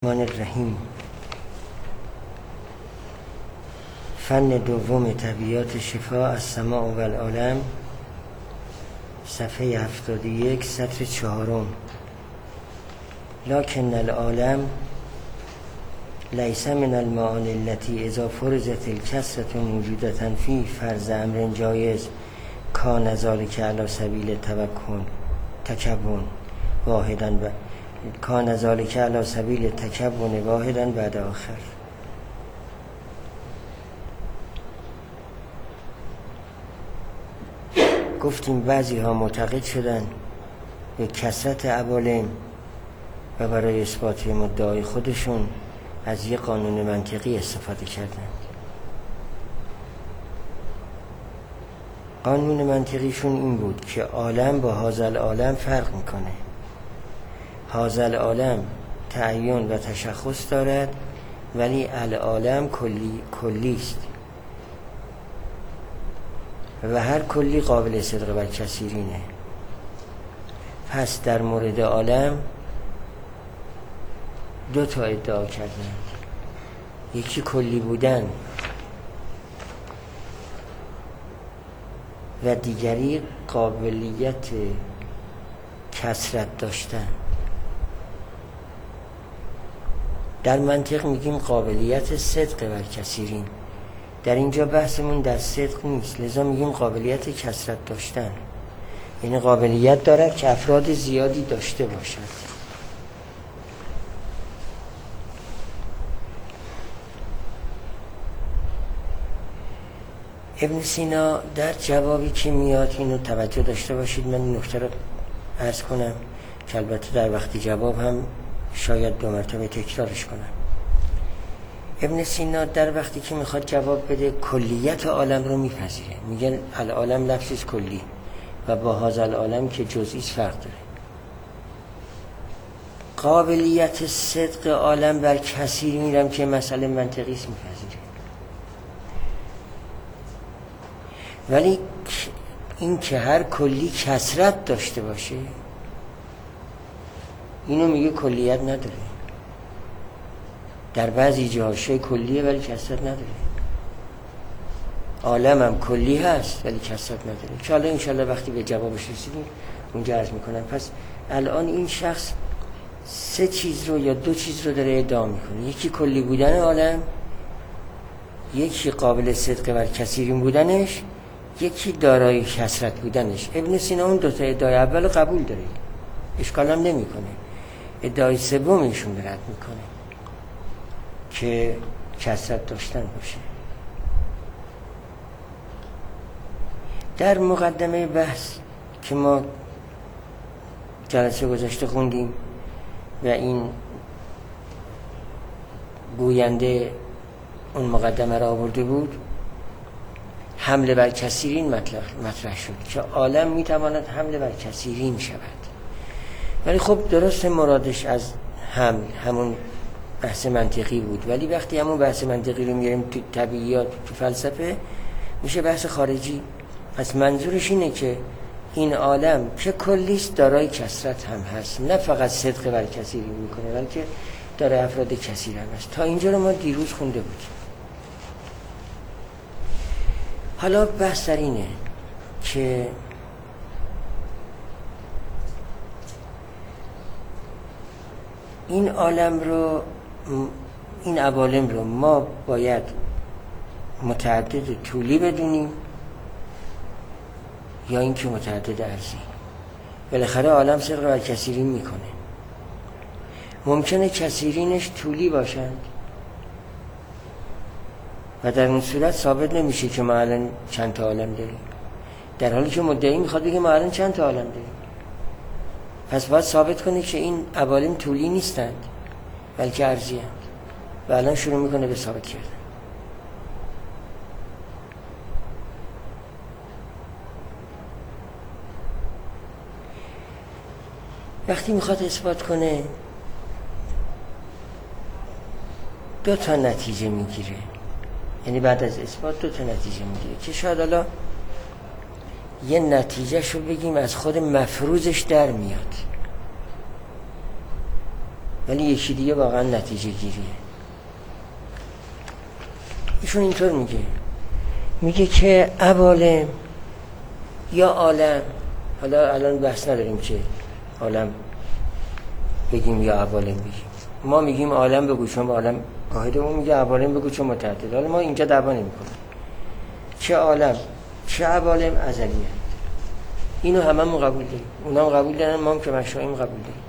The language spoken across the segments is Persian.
الرحمن الرحیم. فن دوم طبیعات شفا از سماع و العالم، صفحه 71 سطر 4. لکن العالم لیس من المعانی التي اذا فرضت الکسرة موجودة فی فرض امر جایز کان ذلک علی سبیل تکون واحدا کان ذلک علی سبیل تکون واحدا بعد آخر. گفتیم بعضی ها معتقد شدن به کثرت عوالم و برای اثبات مدعای خودشون از یک قانون منطقی استفاده کردند. قانون منطقیشون این بود که عالم با هذا العالم فرق میکنه. هذا العالم تعین و تشخص دارد ولی العالم کلی است و هر کلی قابل صدق و کثیرینه. پس در مورد عالم دو تا ادعا کردند، یکی کلی بودن و دیگری قابلیت کثرت داشتن. در منطق میگیم قابلیت صدق بر کثیرین. در اینجا بحثمون در صدق نیست، لذا میگیم قابلیت کثرت داشتن، یعنی قابلیت دارد که افراد زیادی داشته باشد. ابن سینا در جوابی که میاد، اینو توجه داشته باشید، من این نکته رو عرض کنم که البته در وقتی جواب هم شاید 2 مرتبه تکرارش کنم. ابن سینا در وقتی که میخواد جواب بده کلیت عالم رو میپذیره، میگه العالم لفظ کلی و با هذا العالم که جزئی فرق داره. قابلیت صدق عالم بر کثیر میرم که مسئله منطقی است میپذیره، ولی این که هر کلی کثرت داشته باشه اینو میگه کلیت نداره. در بعضی جاها شای کلیه ولی کثرت نداره. عالم هم کلی هست ولی کثرت نداره، که حالا انشالله وقتی به جوابش رسیدیم اونجا عرض میکنم. پس الان این شخص 3 چیز رو یا 2 چیز رو داره ادعا میکنه، یکی کلی بودن عالم، یکی قابل صدق بر کثیرین بودنش، یکی دارای کثرت بودنش. ابن سینا اون 2 تا ادعای اول قبول داره، اشکال هم نمیکنه. ادعای سومشون رد میکنه که کثرت داشتن باشه. در مقدمه بحث که ما جلسه گذشته خوندیم و این گوینده اون مقدمه را آورده بود، حمله بر کثیرین مطرح شد که عالم میتواند حمله بر کثیرین شود. ولی خب درست مرادش از همون بحث منطقی بود، ولی وقتی همون بحث منطقی رو میاریم تو طبیعیات، تو فلسفه، میشه بحث خارجی. پس منظورش اینه که این عالم که کلیست دارای کثرت هم هست، نه فقط صدق بر کثیرین میکنه بلکه دارای افراد کثیر هم هست. تا اینجا رو ما دیروز خونده بودیم. حالا بحث در اینه که این عالم رو، این عوالم رو ما باید متعدد طولی بدونیم یا اینکه متعدد عرضی. بالاخره عالم صدق بر کثیرین میکنه. ممکنه کثیرینش طولی باشند و در اون صورت ثابت نمیشه که ما الان چند تا عالم داریم، در حالی که مدعی میخواد بگه ما الان چند تا عالم داریم. پس باید ثابت کنه که این عوالم طولی نیستند بلکه عرضی هستند و الان شروع میکنه به ثابت کردن. وقتی میخواد اثبات کنه 2 تا نتیجه میگیره، یعنی بعد از اثبات 2 تا نتیجه میگیره که شاید حالا یه نتیجه شو بگیم از خود مفروضش در میاد ولی یکی دیگه واقعا نتیجه گیریه. ایشون اینطور میگه که عوالم یا عالم، حالا الان بحث نداریم که عالم بگیم یا عوالم بگیم، ما میگیم عالم بگو چون عالم واحده، اون میگه عوالم بگو چون متعدد. حالا ما اینجا دعوا نمی‌کنیم، چه عالم چه عوالم ازلیه، اینو هممون قبول داریم، اونا هم قبول دارن، ما هم که مشایخ قبول داریم.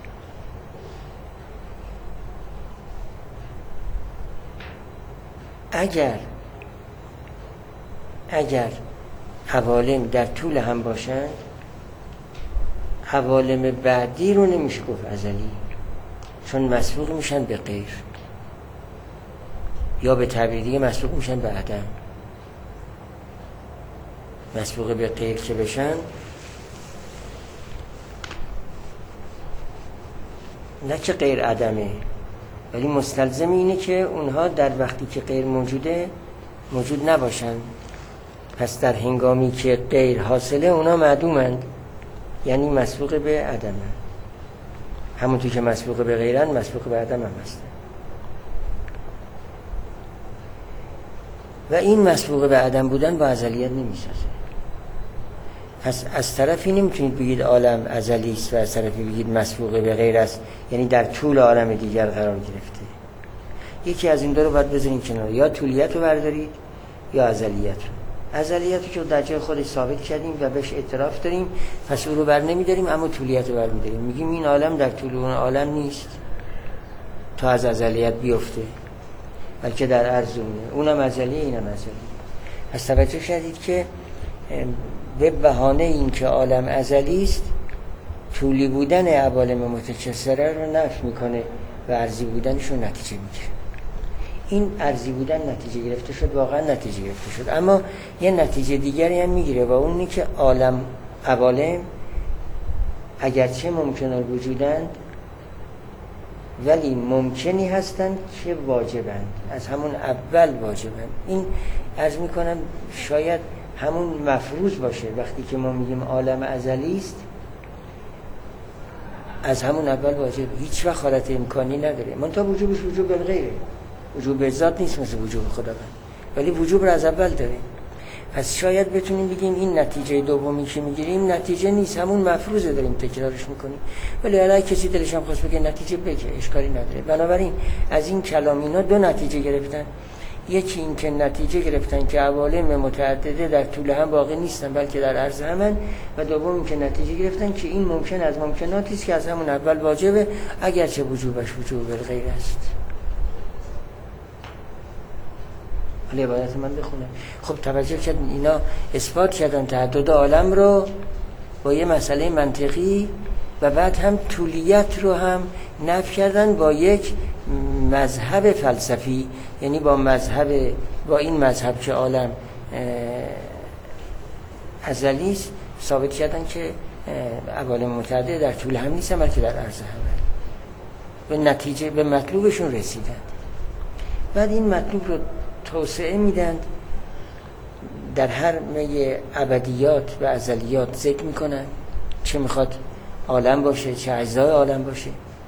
اگر عوالم در طول هم باشن، عوالم بعدی رو نمیشه گفت ازلی، چون مسبوق میشن به غیر، یا به تعبیر دیگه مسبوق میشن به عدم. مسبوق به غیر که بشن، نه که غیر عدمه، ولی مستلزم اینه که اونها در وقتی که غیر موجوده موجود نباشن. پس در هنگامی که غیر حاصله اونا معدومند، یعنی مسبوق به عدمه. همونطور که مسبوق به غیرن مسبوق به عدم هم هستن. و این مسبوق به عدم بودن با ازلیت نمیسازه. پس از طرفی نمیتونید بگید عالم ازلی است و از طرفی بگید مسبوق به غیر است، یعنی در طول عالم دیگر قرار گرفته. یکی از این دو رو باید بذارین کنار، یا طولیت رو بردارید یا ازلیت رو. ازلیت رو که در جای خودش ثابت کردیم و بهش اعتراف داریم، پس او رو بر نمیداریم، اما طولیت رو بر میداریم. میگیم این عالم در طول اون عالم نیست تا از ازلیت بیفته، بلکه در عرض اونم ازلی اینم ازلی. پس توجه شدید که به بهانه این که عالم ازلی است، طولی بودن عوالم متکثره رو نفی میکنه و عرضی بودنش رو نتیجه میگیره. این عرضی بودن نتیجه گرفته شد، واقعا نتیجه گرفته شد، اما یه نتیجه دیگری هم میگیره و اون اینه که عوالم اگرچه ممکن الوجودند ولی ممکنی هستند که واجبند، از همون اول واجبند. این عرض میکنم شاید همون مفروض باشه، وقتی که ما میگیم عالم ازلی است از همون اول واجب، هیچ وقت حالت امکانی نداره. منتها وجوبش وجوب بالغیره، وجوب به ذات نیست مثل وجوب خداوند، ولی وجوب رو از اول داره. پس شاید بتونیم بگیم این نتیجه دومی که میگیریم نتیجه نیست، همون مفروضه داریم تکرارش میکنیم. ولی الان کسی دلش هم خواست بگه نتیجه بگه، اشکالی نداره. بنابراین از این کلام اینا دو نتیجه گرفتن. یکی این که نتیجه گرفتن که عوالم متعدده در طول هم باقی نیستن بلکه در عرض همن، و دوم این که نتیجه گرفتن که این ممکن از ممکناتی است که از همون اول واجبه، اگرچه وجوبش وجوب بالغیر است. حالا عبارت من بخونه. خب توجه کردن اینا اثبات کردن تعدد عالم رو با یه مسئله منطقی و بعد هم طولیت رو هم نفی کردن با یک مذهب فلسفی، یعنی با این مذهب که عالم ازلی است ثابت کردن که عوالم متعدد در طول هم نیستن بلکه در عرض هم. به نتیجه به مطلوبشون رسیدن. بعد این مطلوب رو توسعه میدن، در هر میه ابدیات و ازلیات ذکر میکنن، چه میخواد عالم باشه چه اجزای عالم باشه،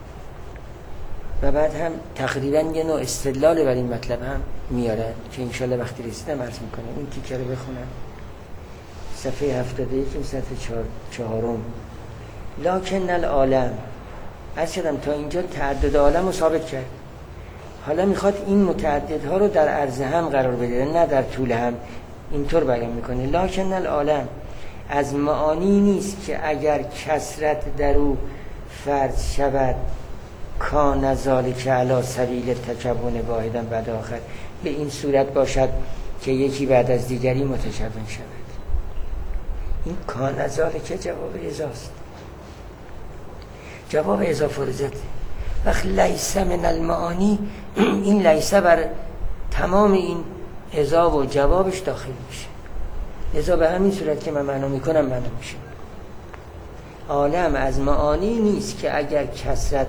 و بعد هم تقریبا یه نوع استدلال بر این مطلب هم میارن که انشالله وقتی رسیدم عرض میکنم. این تیکه رو بخونم، صفحه 71 صفحه 4. لکن العالم، عرض کردم تا اینجا تعدد عالم رو ثابت کرد، حالا میخواد این متعددها رو در عرض هم قرار بده نه در طول هم. اینطور بیان میکنه لکن العالم از معانی نیست که اگر کثرت در او فرض شود کان ذالک علی سبیل تکون واحدا بعد آخر، به این صورت باشد که یکی بعد از دیگری متکون شود. این کان ذالک جواب اضاست، جواب اضا فرضته. وقت لیس من المعانی، این لیسه بر تمام این اضا و جوابش داخل میشه. اضا به همین صورت که من معنا میکنم معنا میشه. عالم از معانی نیست که اگر کثرت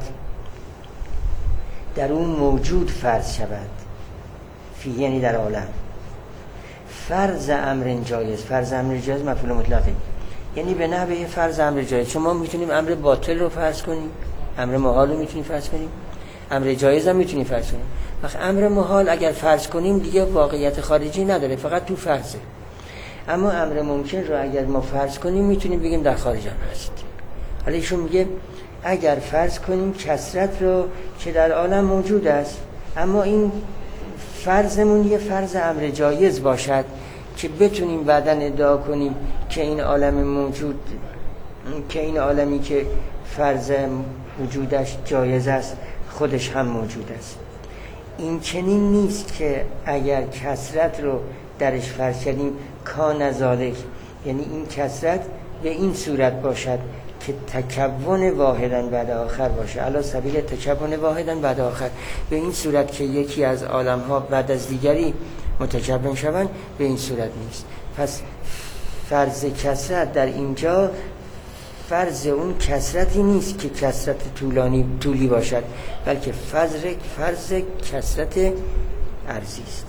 در اون موجود فرض شود، فی یعنی در عالم، فرض امر جایز. فرض امر جایز مفعول مطلقه، یعنی به نحوه فرض امر جایز. چون ما میتونیم امر باطل رو فرض کنیم، امر محال رو میتونیم فرض کنیم، امر جایز هم میتونیم فرض کنیم. وقت امر محال اگر فرض کنیم دیگه واقعیت خارجی نداره، فقط تو فرضه. اما امر ممکن رو اگر ما فرض کنیم میتونیم بگیم در خارج هم هست. حالا ایشون میگه اگر فرض کنیم کثرت رو که در عالم موجود است، اما این فرضمون یه فرض امر جایز باشد که بتونیم بعداً ادعا کنیم که این عالم موجود، که این عالمی که فرض وجودش جایز است خودش هم موجود است. این چنین نیست که اگر کثرت رو درش فرض کردیم کان ذالک، یعنی این کثرت به این صورت باشد که تکون واحداً بعد آخر باشه، علی سبیل تکون واحداً بعد آخر، به این صورت که یکی از عالم‌ها بعد از دیگری متکون شوند، به این صورت نیست. پس فرض کثرت در اینجا فرض اون کثرتی نیست که کثرت طولی باشد، بلکه فرض کثرت عرضی است.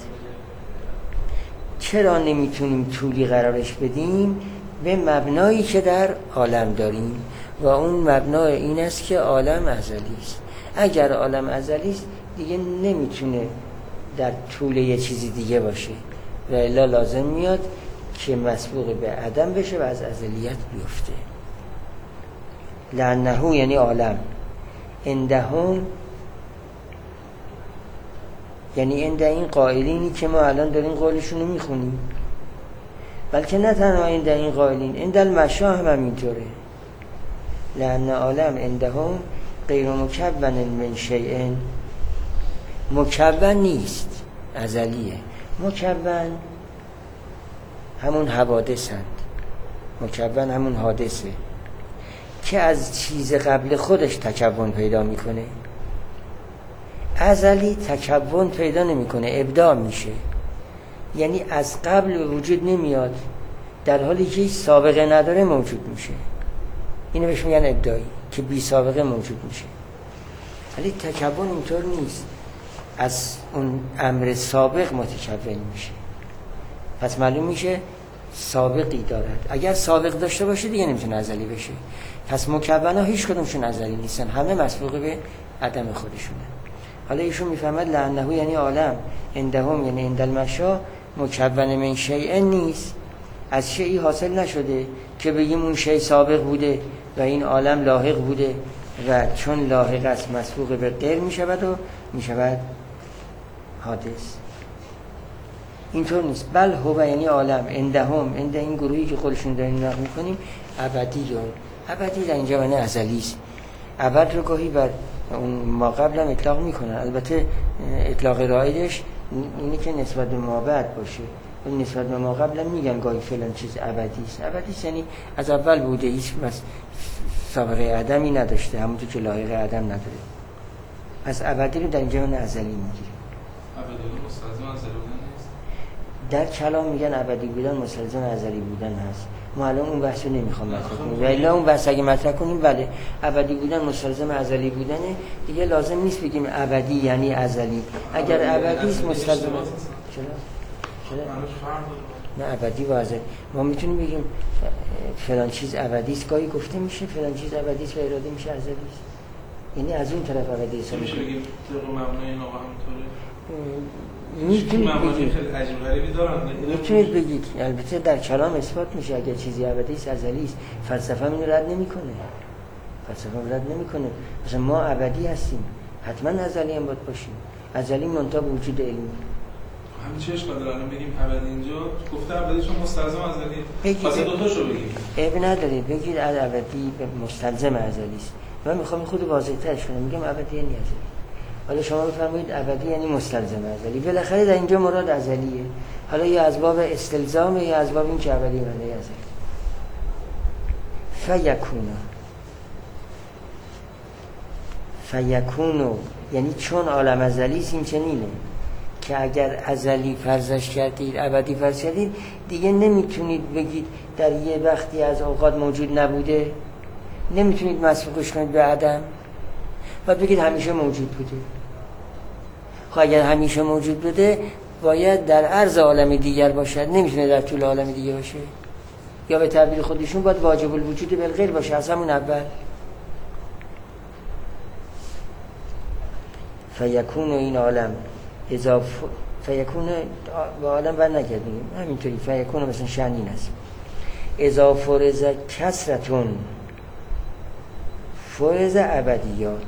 چرا نمیتونیم طولی قرارش بدیم؟ به مبنایی که در عالم داریم و اون مبنا این است که عالم ازلی است. اگر عالم ازلی است دیگه نمیتونه در طول یه چیزی دیگه باشه و الا لازم میاد که مسبوق به عدم بشه و از ازلیت بیفته. لعنه یعنی عالم، عندهم یعنی عند این قائلینی که ما الان داریم قولشون رو میخونیم، بلکه نه تنها عند این قائلین، عند المشا هم همینطوره. لأن عالم عندهم غیر مکون من شیء، مکون نیست، ازلیه. مکون همون حوادثند، مکون همون حادثه که از چیز قبل خودش تکون پیدا میکنه. ازلی تکون پیدا نمیکنه، ابداع میشه، یعنی از قبل به وجود نمیاد، در حالی که سابقه نداره موجود میشه. اینو بهش میگن ابداعی که بی سابقه موجود میشه. ولی تکون اینطور نیست، از اون امر سابق متکون میشه. پس معلوم میشه سابقی دارد. اگر سابق داشته باشه دیگه نمیتونه ازلی بشه. پس مکون‌ها هیچ کدومشون ازلی نیستن، همه مسبوق به عدم خودشونه. حالا ایشون میفهمد لعنه یعنی عالم، عندهم یعنی عند المشا، مکون من شیء نیست، از شیئی حاصل نشده که بگیم اون شیء سابق بوده و این عالم لاحق بوده و چون لاحق است مسبوق به غیر میشود و میشود حادث. اینطور نیست. بل هو یعنی عالم عندهم، عند این گروهی که خودشون داریم نقل میکنیم، ابدیون. ابدی در اینجا معنی ازلی است. ابد رو گاهی بر اون ما قبل هم اطلاق میکنن، البته اطلاق رایجش اینه که نسبت به ما بعد باشه، ولی نسبت به ما قبل هم میگن گاهی فلان چیز ابدی است. ابدی است یعنی از اول بوده، هیچ سابقه عدمی نداشته، همونطور که لایق عدم نداره. پس ابدی رو در اینجا معنی ازلی میگیره. ابدی مستلزم ازلی بودن نیست. در کلام میگن ابدی بودن مستلزم ازلی بودن هست. ما الان اون بحث رو نمیخوام مطرح کنیم، ولی اون بحث اگه مطرح کنیم بله ابدی بودن مستلزم ازلی بودنه، دیگه لازم نیست بگیم ابدی یعنی ازلی. اگر ابدی است مستلزم چرا؟ نه ابدی و ازلی. ما میتونیم بگیم فلان چیز ابدی است، گاهی گفته میشه فلان چیز ابدی است و اراده میشه ازلی است، یعنی از اون طرف ابدی است. میشه بگیم طبق مبنای این آقا همونطوره. میتونید بگید خیلی عجیب غریبی دارن، میتونید بگید. البته در کلام اثبات میشه اگر چیزی ابدی است ازلی است. فلسفه اینو رد نمیکنه، فلسفه رد نمیکنه. مثلا ما ابدی هستیم، حتما ازلی هم باید باشیم. ازلی منتها به وجود علمی. همین چه اشکال داره الان بگیم ابدی؟ اینجا گفته ابدیشون مستلزم ازلی، پس دو تاشو بگیم. عیب نداره بگید ابدی مستلزم ازلی است. من میخوام خود واضح‌ترش کنم، میگم ابدی یعنی ازلی. حالا شما بفرمایید ابدی یعنی مستلزم ازلی. بالاخره در اینجا مراد ازلیه. حالا یا از باب استلزام یا از باب این که ابدی معنی ازلی. فیکونو یعنی چون عالم ازلی است این چنینه که اگر ازلی فرضش کردید ابدی فرض کردید دیگه نمیتونید بگید در یه وقتی از اوقات موجود نبوده، نمیتونید مسبوقش کنید به عدم، باید بگید همیشه موجود بوده. خب اگر همیشه موجود بوده باید در عرض عالم دیگر باشد، نمیتونه در طول عالم دیگه باشه، یا به تعبیر خودشون باید واجب الوجود بالغیر باشه از همون اول. فیکون این عالم اضافه فیکون با عالم بر نگردیم همینطوری فیکون مثلا شأنین است اذا فرض کسرتون فرض ابدیات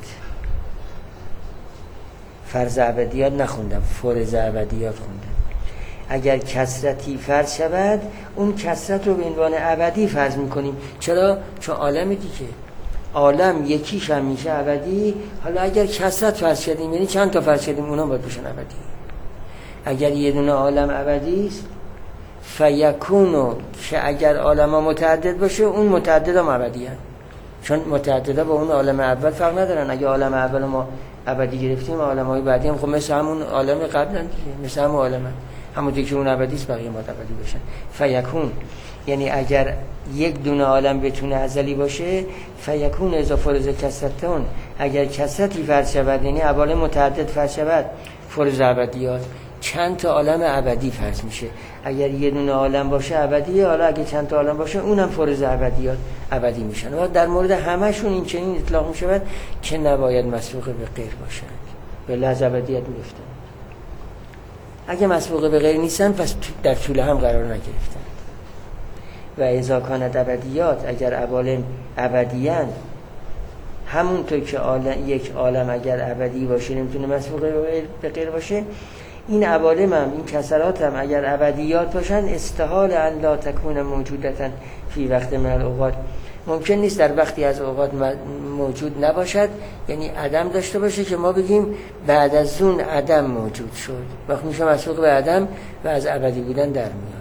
فرض ابدیات نخوندم فرض ابدیات خوندم اگر کسرتی فرض شود اون کسرت رو به عنوان ابدی فرض میکنیم چرا؟ چون عالم دیگه عالم یکیش هم میشه ابدی حالا اگر کسرت فرض شدیم یعنی چند تا فرض شدیم اونا باید بشن ابدی اگر یه دونه عالم ابدی است فیکونو که اگر عالم ها متعدد باشه اون متعدد هم ابدی هست چون متعدد با اون عالم اول فرق ندارن اگه عالم اول ما ابدی گرفتیم عالم های بعدی هم خب مثل همون عالم قبل هم دیگه مثل همون عالم همون دیگه اون ابدی است بقیه ما ابدی بشن فیکون یعنی اگر یک دونه عالم بتونه ازلی باشه فیکون اضافه فرض کسرتون اگر کسرتی فرض شود یعنی عوالم متعدد فرض شود فرض ابدیات چند تا عالم ابدی فرض میشه اگر یه دونه عالم باشه ابدیه حالا اگه چند تا عالم باشه اونم فرض ابدیات ابدی میشن و در مورد همشون این چنین اطلاق میشود که نباید مسبوق به غیر باشن به لحظ ابدیت میگفتن اگه مسبوق به غیر نیستن پس در طول هم قرار نگرفتن و اذا کانت ابدیات اگر عوالم ابدیان همونطور که یک عالم اگر ابدی باشه نمیتونه مسبوق به غیر باشه این عوالم هم این کسرات هم اگر ابدیات باشن استحال ان لا تکون موجودتن فی وقت من الاوقات ممکن نیست در وقتی از اوقات موجود نباشد یعنی عدم داشته باشه که ما بگیم بعد از اون عدم موجود شد وقت میشه مسبوق به عدم و از ابدی بودن در میاد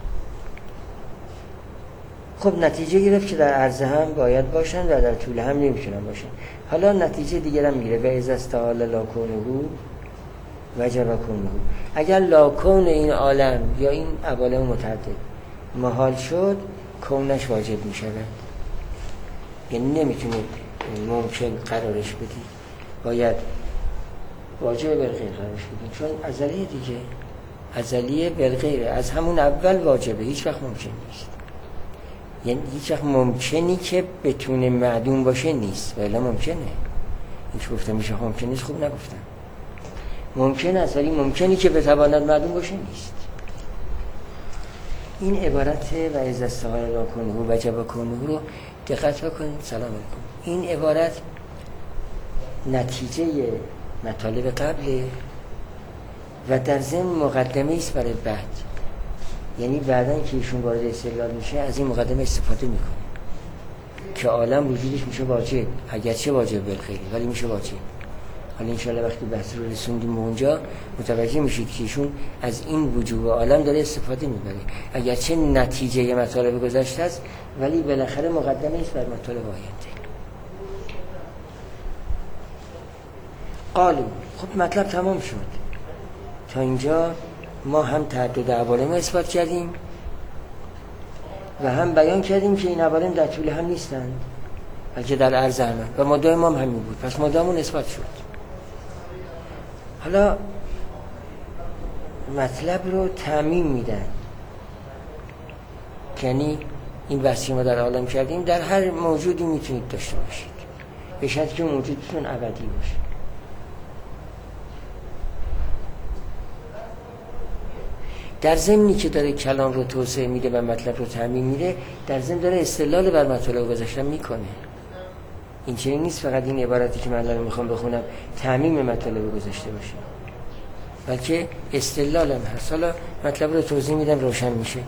خب نتیجه گرفت که در عرض هم باید باشن و در طول هم نمیتونن باشن حالا نتیجه دیگر هم میگیره و از استحال لا کونه وجب کونه اگر لاکون این عالم یا این عوالم متعدد محال شد کونش واجب می شود یعنی نمیتونه ممکن قرارش بدی باید واجب بالغیر قرارش بدی چون ازلیه دیگه ازلیه بالغیره از همون اول واجبه هیچ وقت ممکن نیست یعنی هیچ وقت ممکنی که بتونه معدوم باشه نیست ولی ممکنه هیچ گفته میشه ممکن نیست خوب نگفتم ممکن است ولی ممکنی که بتواند معدوم باشه نیست این عبارت و از استحال لا کنه وجب کنه رو دقت بکنید سلام علیکم این عبارت نتیجه مطالب قبله و در ضمن مقدمه است برای بعد یعنی بعدن که ایشون وارد استدلال میشه از این مقدمه استفاده میکنه که عالم وجودش میشه واجب اگرچه واجب بالخیری ولی میشه واجب حالا انشاءالله وقتی بحث رو رسوندیم به اونجا متوجه میشید که ایشون از این وجوب عالم داره استفاده میبره اگرچه نتیجه مطالب گذشته است ولی بالاخره مقدمه است بر مطالب آینده قالو خب مطلب تمام شد تا اینجا ما هم تعدد عوالم رو اثبات کردیم و هم بیان کردیم که این عوالم در طول هم نیستند بلکه در عرض همه و مدعای ما هم همین بود پس مدعامون اثبات شد حالا مطلب رو تعمیم میدن یعنی این بحثی ما در عالم کردیم در هر موجودی میتونید داشته باشید به شرطی که موجودتون ابدی باشه در ضمنی که داره کلام رو توسعه میده و مطلب رو تعمیم میده در ضمن داره استدلال بر مطالب گذشته میکنه این چنین نیست فقط این عبارتی که من الان میخوام بخونم تعمیم مطالب گذشته باشه بلکه استدلال هم هست حالا مطلب رو توضیح میدم روشن میشه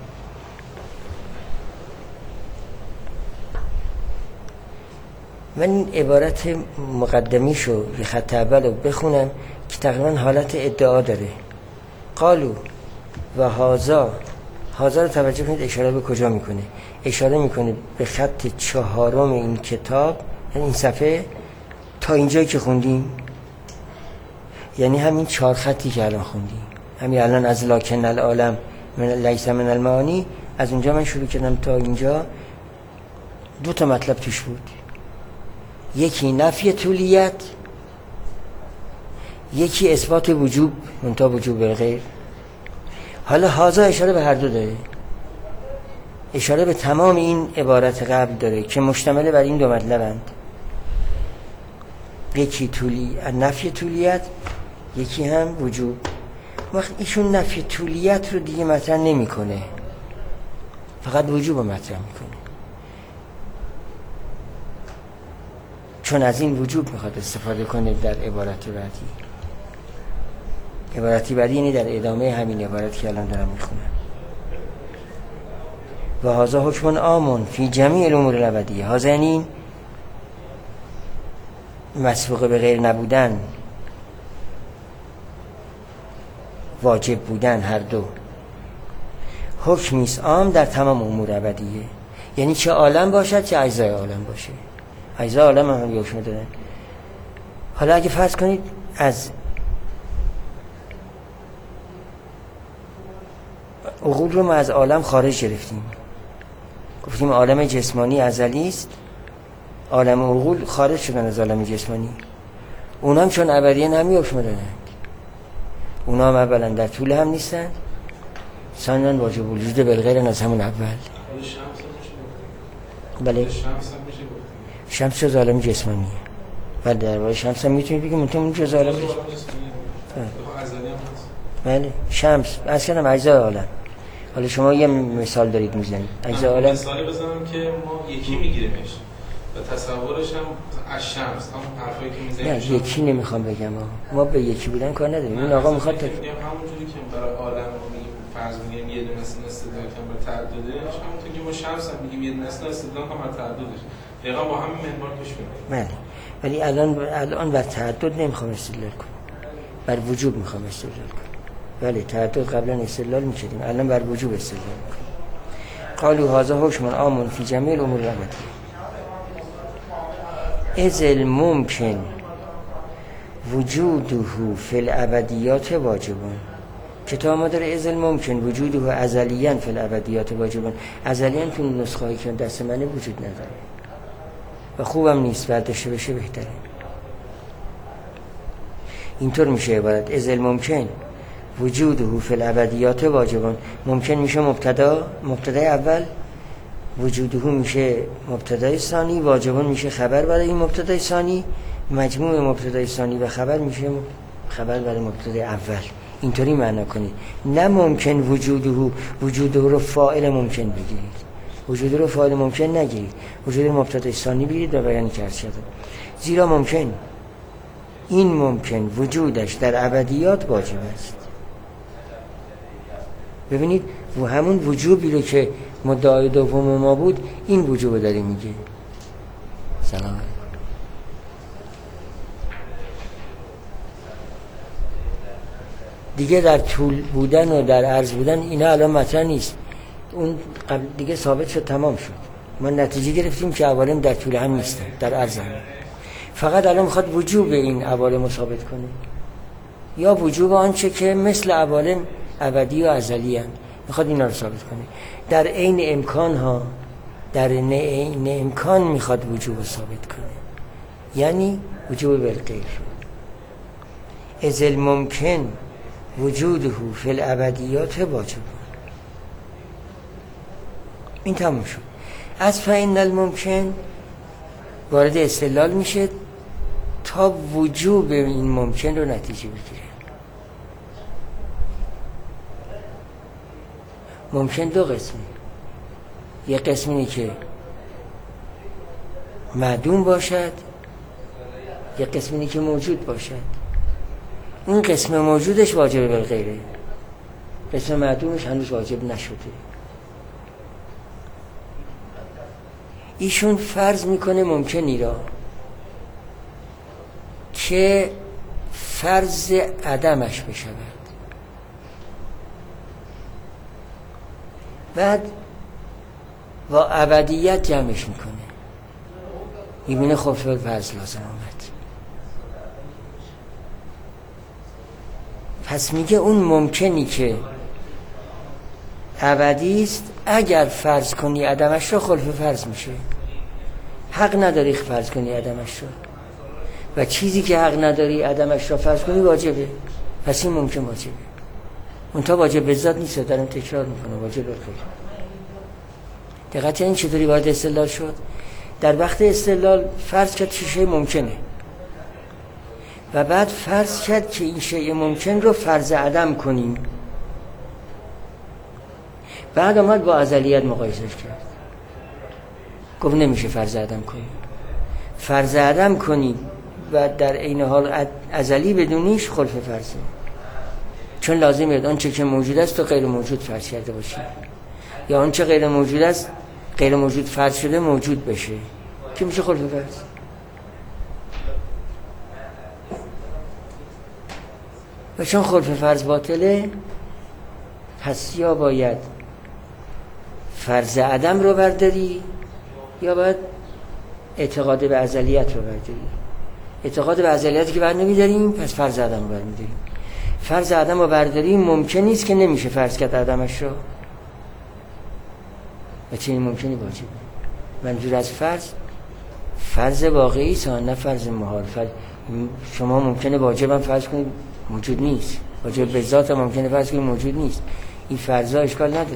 من این عبارت مقدمیشو یه خط اول رو بخونم که تقریبا حالت ادعا داره قالو و هازا رو توجه کنید اشاره به کجا میکنه اشاره میکنه به خط 4 این کتاب یعنی این صفحه تا اینجایی که خوندیم یعنی همین 4 خطی که الان خوندیم همین الان از لکن العالم من لیس من المعانی از اونجا من شروع کردم تا اینجا 2 تا مطلب توش بود یکی نفی طولیت یکی اثبات وجوب منتها وجوب بالغیر حالا هازا اشاره به هر دو داره اشاره به تمام این عبارت قبل داره که مشتمل بر این 2 مطلبند یکی نفی طولیت، یکی هم وجوب. وقت ایشون نفی طولیت رو دیگه مطرح نمیکنه، فقط وجوب رو مطرح میکنه، چون از این وجوب میخواد استفاده کنه در عبارت بعدی. عبارتی بعدی یعنی در ادامه همین عبارتی که الان دارم میخونم. و هذا حکم عام فی جمیع الامور الابدیه. هذا یعنی مسبوق به غیر نبودن، واجب بودن، هر دو حکمی است عام در تمام امور ابدیه، یعنی چه عالم باشد چه اجزای عالم باشه. اجزای عالم هم حکم دارن. حالا اگه فرض کنید از عقول رو ما از عالم خارج گرفتیم، گفتیم عالم جسمانی ازلی است، عالم عقول خارج شدن از عالم جسمانی. اونا هم چون ابدیان هم حکم دارن. اونا هم اولا در طول هم نیستن، ثانیاً واجب الوجود بالغیر از همون اول. بله شمس جز عالم جسمانیه. بله درباره شمس هم میتونید بگیم اون جز عالم جسمانی. بله شمس اصلا اجزای عالم. حالا شما یه مثال دارید میزنید اجزای عالم. مثالی بزنم که ما یکی میگیریمش و تصورش هم از شمس، هم حرفایی که میزنیم. نه یکی نمیخوام بگم، ما به یکی بودن کار نداریم. این آقا میخواد همونجوری که برای عالم فرض میگیم یه دونه استدلال کنیم بر تعددش، همونطور که ما شمس هم میگیم یه دونه استدلال کنیم بر تعددش، دقیقاً با همین منوال پیش میریم. بله ولی الان بر تعدد نمیخوام استدلال کنم، بر وجوب میخوام استدلال کنم. بله تعدد قبلا استدلال میکردیم، الان بر وجوب استدلال میکنیم. قالوا هذا حکم عام فی جمیع الامور الابدیه اذ الممکن وجوده فی الابدیات واجبون. کتاب ما داره اذ الممکن وجوده ازلیاً فی الابدیات واجبون. ازلیاً تو نسخه‌ای که دست منه وجود نداره و خوبم نیست، برداشته بشه بهتره. اینطور میشه عبارت اذ الممکن وجوده فی الابدیات واجبون. ممکن میشه مبتدای اول، وجوده میشه مبتدای ثانی، واجبون میشه خبر برای این مبتدای ثانی، مجموع مبتدای ثانی و خبر میشه خبر برای مبتدای اول. اینطوری معنا کنید. نه ممکن وجوده رو فاعل ممکن بگیرید، وجوده رو فاعل ممکن نگیرید، وجود مبتدای ثانی بگیرید و بیان کرد شده. زیرا ممکن، این ممکن وجودش در ابدیات واجب است. ببینید و همون وجوبی رو که مدعای دوم ما بود، این وجوب داری میگه. سلام. دیگه در طول بودن و در عرض بودن اینا الان مطرح نیست، اون قبل دیگه ثابت شد، تمام شد. ما نتیجه گرفتیم که عوالم در طول هم نیستن، در عرض هم. فقط الان میخواد وجوب این عوالم رو ثابت کنه، یا وجوب آنچه که مثل عوالم ابدی و ازلی هستند، میخواد اینا رو ثابت کنه. در عین امکان ها، در عین امکان میخواد وجوب رو ثابت کنه، یعنی وجوب بالغیر. از الممکن وجوده فی الابدیات واجب. این تموم شد. از فإن الممکن وارد استدلال میشه تا وجوب این ممکن رو نتیجه بگیره. ممکن دو قسمه، یه قسم اینه که معدوم باشد، یه قسم اینه که موجود باشد. این قسم موجودش واجب بالغیره، قسم معدومش هنوز واجب نشده. ایشون فرض میکنه ممکنی را که فرض عدمش بشود، بعد با ابدیت جمعش میکنه، میبینه خب فرض لازم آمد. پس میگه اون ممکنی که ابدی است، اگر فرض کنی عدمش رو خلف فرض میشه. حق نداری فرض کنی عدمش رو، و چیزی که حق نداری عدمش رو فرض کنی واجبه. پس این ممکن واجبه، منتها واجب به ذات نیست، دارم تکرار میکنه، واجب بالغیر. دقت این چطوری وارد استدلال شد؟ در وقت استدلال فرض کرد چه شی ممکنه، و بعد فرض کرد که این شیء ممکن رو فرض عدم کنیم. بعد آمد با ازلیت مقایسه کرد، گفت نمیشه فرض عدم کنیم. فرض عدم کنیم و در عین حال ازلی بدونیش خلف فرضه، چون لازمه آنچه که موجود است تو غیر موجود فرض کرده باشی، یا آنچه غیر موجود است غیر موجود فرض شده موجود بشه، که میشه خلف فرض. و چون خلف فرض باطله، پس یا باید فرض عدم رو برداری یا باید اعتقاد به ازلیت رو برداری. اعتقاد به ازلیتی که بر نمیداریم، پس فرض عدم رو برمیداریم. فرض عدم رو برداریم ممکن نیست که نمیشه فرض کرد عدمش رو، و چنین ممکنی واجبه. منظور از فرض واقعی است، نه فرض محال. شما ممکنه واجب هم فرض کنید موجود نیست، واجب به ذات ممکنه فرض کنید موجود نیست. این فرضا اشکال نداره،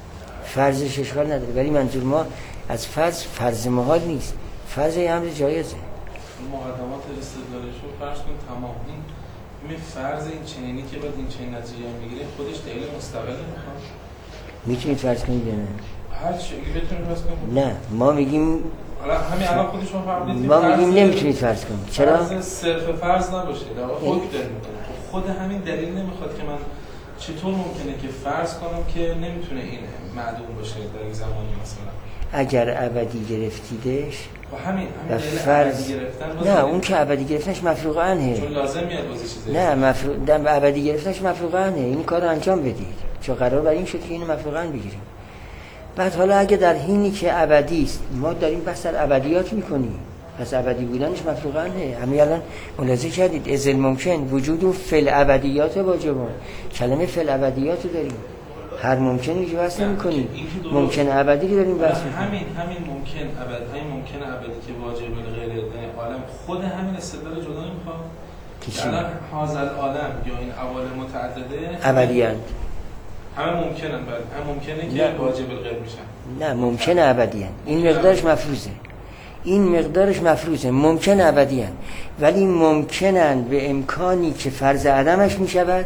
فرضش اشکال نداره، ولی منظور ما از فرض محال نیست، فرض یه امر جایزه. مقدمات استدلالش رو فرض کن تمام. این فرض این چنینی که بعد این چنین نتیجه میگیره خودش دلیل مستقل نمیخواد. میتونید فرض کنید یا نه؟ هر چی بتونید فرض کنید. نه، ما میگیم حالا همین الان خودش ما فهمیدیم ما میگیم نمیتونید فرض کنید. چرا؟ فرض صرف فرض نباشه، در واقع حکم داره میکنه. خود همین دلیل نمیخواد که من چطور ممکنه که فرض کنم که نمیتونه این معدوم باشه در این زمانی مثلا. اگر ابدی گرفتیدش و همین فرض نه، اون که ابدی گرفتنش مفروغ عنه، چون لازم میاد واسه چیزی. نه ابدی گرفتنش مفروغ عنه، این کارو انجام بدید، چون قرار بر این شد که اینو مفروغ عنه بگیریم. بعد حالا اگه در حینی که ابدی است ما داریم بحث در ابدیات میکنیم، پس ابدی بودنش مفروغ عنه. همین الان ملاحظه کردید ازل ممکن وجود فعل ابدیات واجبه، کلمه فعل ابدیات رو داریم، هر ممکنی که بحث نمی‌کنیم، ممکن ابدی رو داریم بحث می‌کنیم. همین ممکن ابدی، همین ممکن ابدی که واجب غیر عالم خود همین استدلال جدا نمی‌خواد که الان حاصل عالم یا این عوالم متعدده ابدی‌اند، همه ممکنن، بعد هم ممکنه که واجب غیر میشن. نه، ممکن ابدی‌اند، این مقدارش مفروضه، این مقدارش مفروضه، ممکن ابدی‌اند، ولی ممکنن به امکانی که فرض عدمش میشود،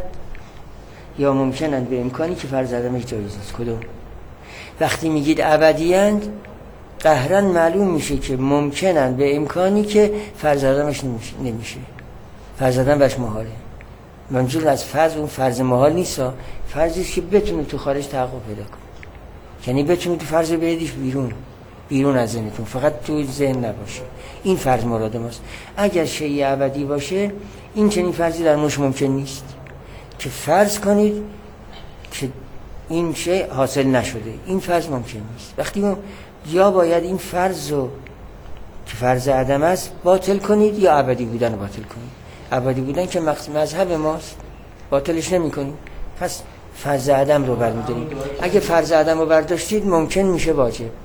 یا ممکنن به امکانی که فرض عدمش جایز است. کدوم؟ وقتی میگید ابدی‌اند قهرن معلوم میشه که ممکنن به امکانی که فرض عدمش نمیشه، فرض عدم بهش محاله. منظور از فرض اون فرض محال نیست، فرضی که بتونه تو خارج تحقق پیدا کنه، یعنی بتونه تو فرض بیادیش بیرون از ذهنتون، فقط تو ذهن نباشه. این فرض مراد ماست. اگر شیء ابدی باشه این چنین فرضی در موش ممکن نیست که فرض کنید که این شیء حاصل نشده، این فرض ممکن نیست. وقتی ما یا باید این فرض رو که فرض عدم است باطل کنید یا ابدی بودن رو باطل کنید. ابدی بودن که مذهب ماست باطلش نمی کنید، پس فرض عدم رو برمی‌دارید. اگه فرض عدم رو برداشتید ممکن میشه واجب. امر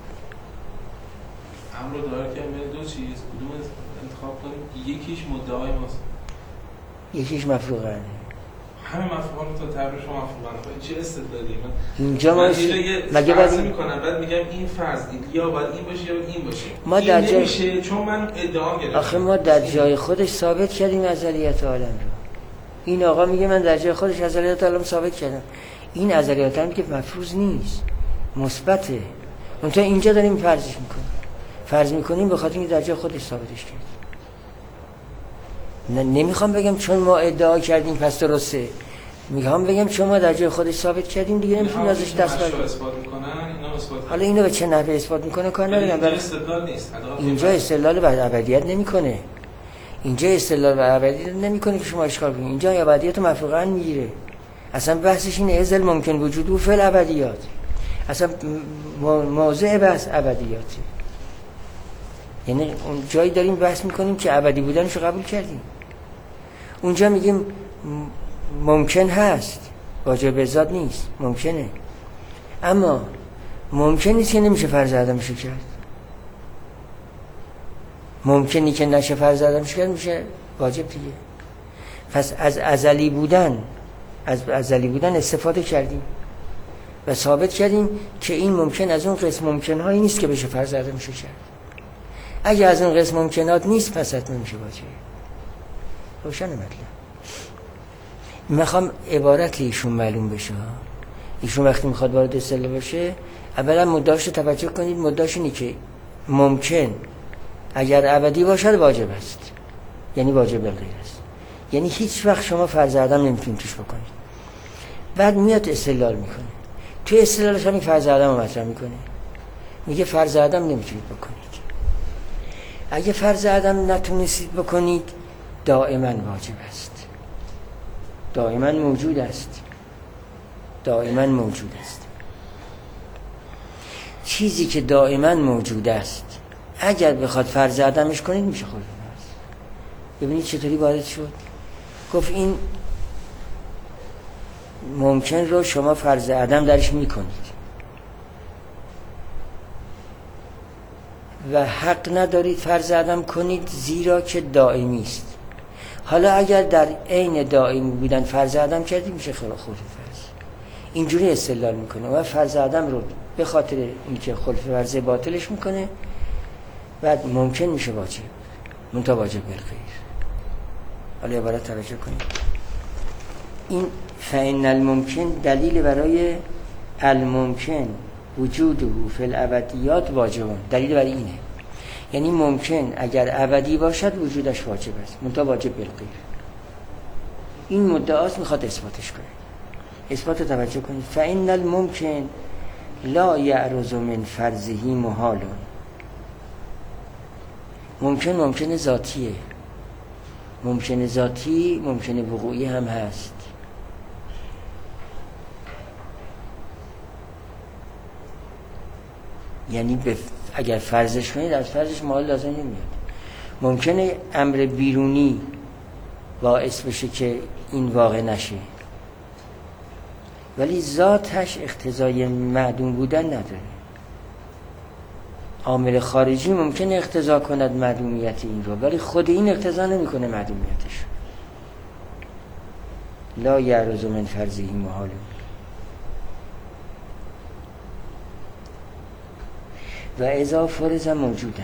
داره که من دو چیز کدوم انتخاب کنیم؟ یکیش مدعای ماست، یکیش مفروغ عنه. همه مفهوم تا تعریف شما مفهوم چه استدلالی من اینجا ما مگه فرض میکنم بعد میگم این فرض یا باید این باشه یا این باشه، ما این در نمیشه چون من ادعا گرفتم. آخه ما در جای خودش ثابت کردیم ازلیت عالم رو. این آقا میگه من در جای خودش ازلیت عالم ثابت کردم، این ازلیت عالم که مفروض نیست، مثبته. منتها اینجا داریم فرضش میکنیم، فرض میکنیم به خاطر اینکه در جای خودش ثابتش کردیم. نمیخوام بگم چون ما ادعا کردیم پس درسته، میخوام بگم چون ما در جای خودش ثابت کردیم دیگه نمیتونیم ازش دست برداریم. حالا اینو به چه نحوی اثبات میکنه کار ندارم. اینجا استدلال بر ابدیت نمیکنه، اینجا استدلال بر ابدیت نمیکنه که شما اشکال کنید. اینجا ابدیت رو مفروغاً میگیره. اصلا بحثش اینه ازل ممکن وجود و فعل ابدیات، اصلا موضوع بحث ابدیاته. یعنی اون جایی داریم بحث میکنیم که ابدی بودنشو قبول کردیم. اونجا میگیم ممکن هست، واجب به ذات نیست، ممکنه، اما ممکن نیست که نمیشه فرض عدمشو کرد. ممکنی که نشه فرض عدمشو کرد میشه واجب دیگه. پس از ازلی بودن استفاده کردیم و ثابت کردیم که این ممکن از اون قسم ممکنهایی نیست که بشه فرض عدمشو کرد. اگه از اون قسم ممکنات نیست پس حتما میشه واجب. روشن مطلب. میخوام عبارت ایشون معلوم بشه. ایشون وقتی میخواد وارد اصطلاح بشه اولا مدعاش رو توجه کنید. مدعاش اینه که ممکن اگر ابدی باشد واجب است، یعنی واجب بالغیر است، یعنی هیچ وقت شما فرض عدم نمیتونید توش بکنید. بعد میاد استدلال میکنه، توی استدلالش هم فرض عدم رو مطرح میکنه، میگه فرض عدم نمیتونید بکنید. اگه فرض عدم نتونستید بکنید دائما واجب است، دائما موجود است، دائما موجود است. چیزی که دائما موجود است اگر بخواد فرض عدمش کنید میشه خلف فرض. ببینید چطوری وارد شد. گفت این ممکن رو شما فرض عدم درش میکنید و حق ندارید فرض عدم کنید زیرا که دائمی است. حالا اگر در عین دائمی بودن فرض عدم کردید میشه خلف فرض. اینجوری استدلال میکنه و فرض عدم رو به خاطر اینکه خلف فرض باطلش میکنه. بعد ممکن میشه واجب، منتها واجب بالغیر. حالا عبارت توجه کنید. این فإن الممکن دلیل برای الممکن وجوده فی الابدیات واجبون. دلیل برای اینه، یعنی ممکن اگر ابدی باشد وجودش واجب است، منتها واجب بالغیر. این مدعاست، میخواد اثباتش کنه. اثبات توجه کنید. فإن الممکن لا یعرض من فرضه محال. ممکن ذاتیه، ممکن ذاتی ممکن وقوعی هم هست. یعنی اگر فرضش کنید از فرضش محال لازم نمیاد. ممکنه امر بیرونی باعث بشه که این واقع نشه، ولی ذاتش اقتضای معدوم بودن نداره. عامل خارجی ممکنه اقتضا کند معدومیت این رو، ولی خود این اقتضا نمیکنه معدومیتش. لا یعرض من فرضه محال. و اذا فرض موجودن،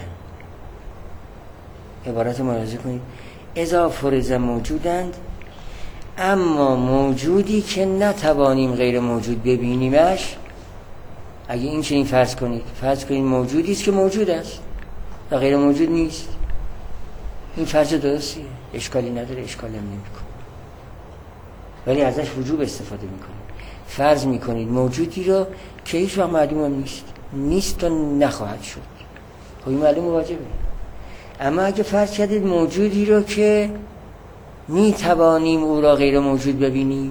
عبارت ملاحظه کنید. اذا فرض موجودند، اما موجودی که نتوانیم غیر موجود ببینیمش. اگه این چنین فرض کنید موجودی است که موجود است و غیر موجود نیست، این فرض درستیه، اشکالی نداره، اشکالی هم نمیکنه، ولی ازش وجوب استفاده میکنید. فرض میکنید موجودی رو که هیچ وقت معلوم هم نیست و نخواهد شد، خب این معلوم واجبه. اما اگه فرض کردید موجودی رو که میتوانیم او را غیر موجود ببینیم،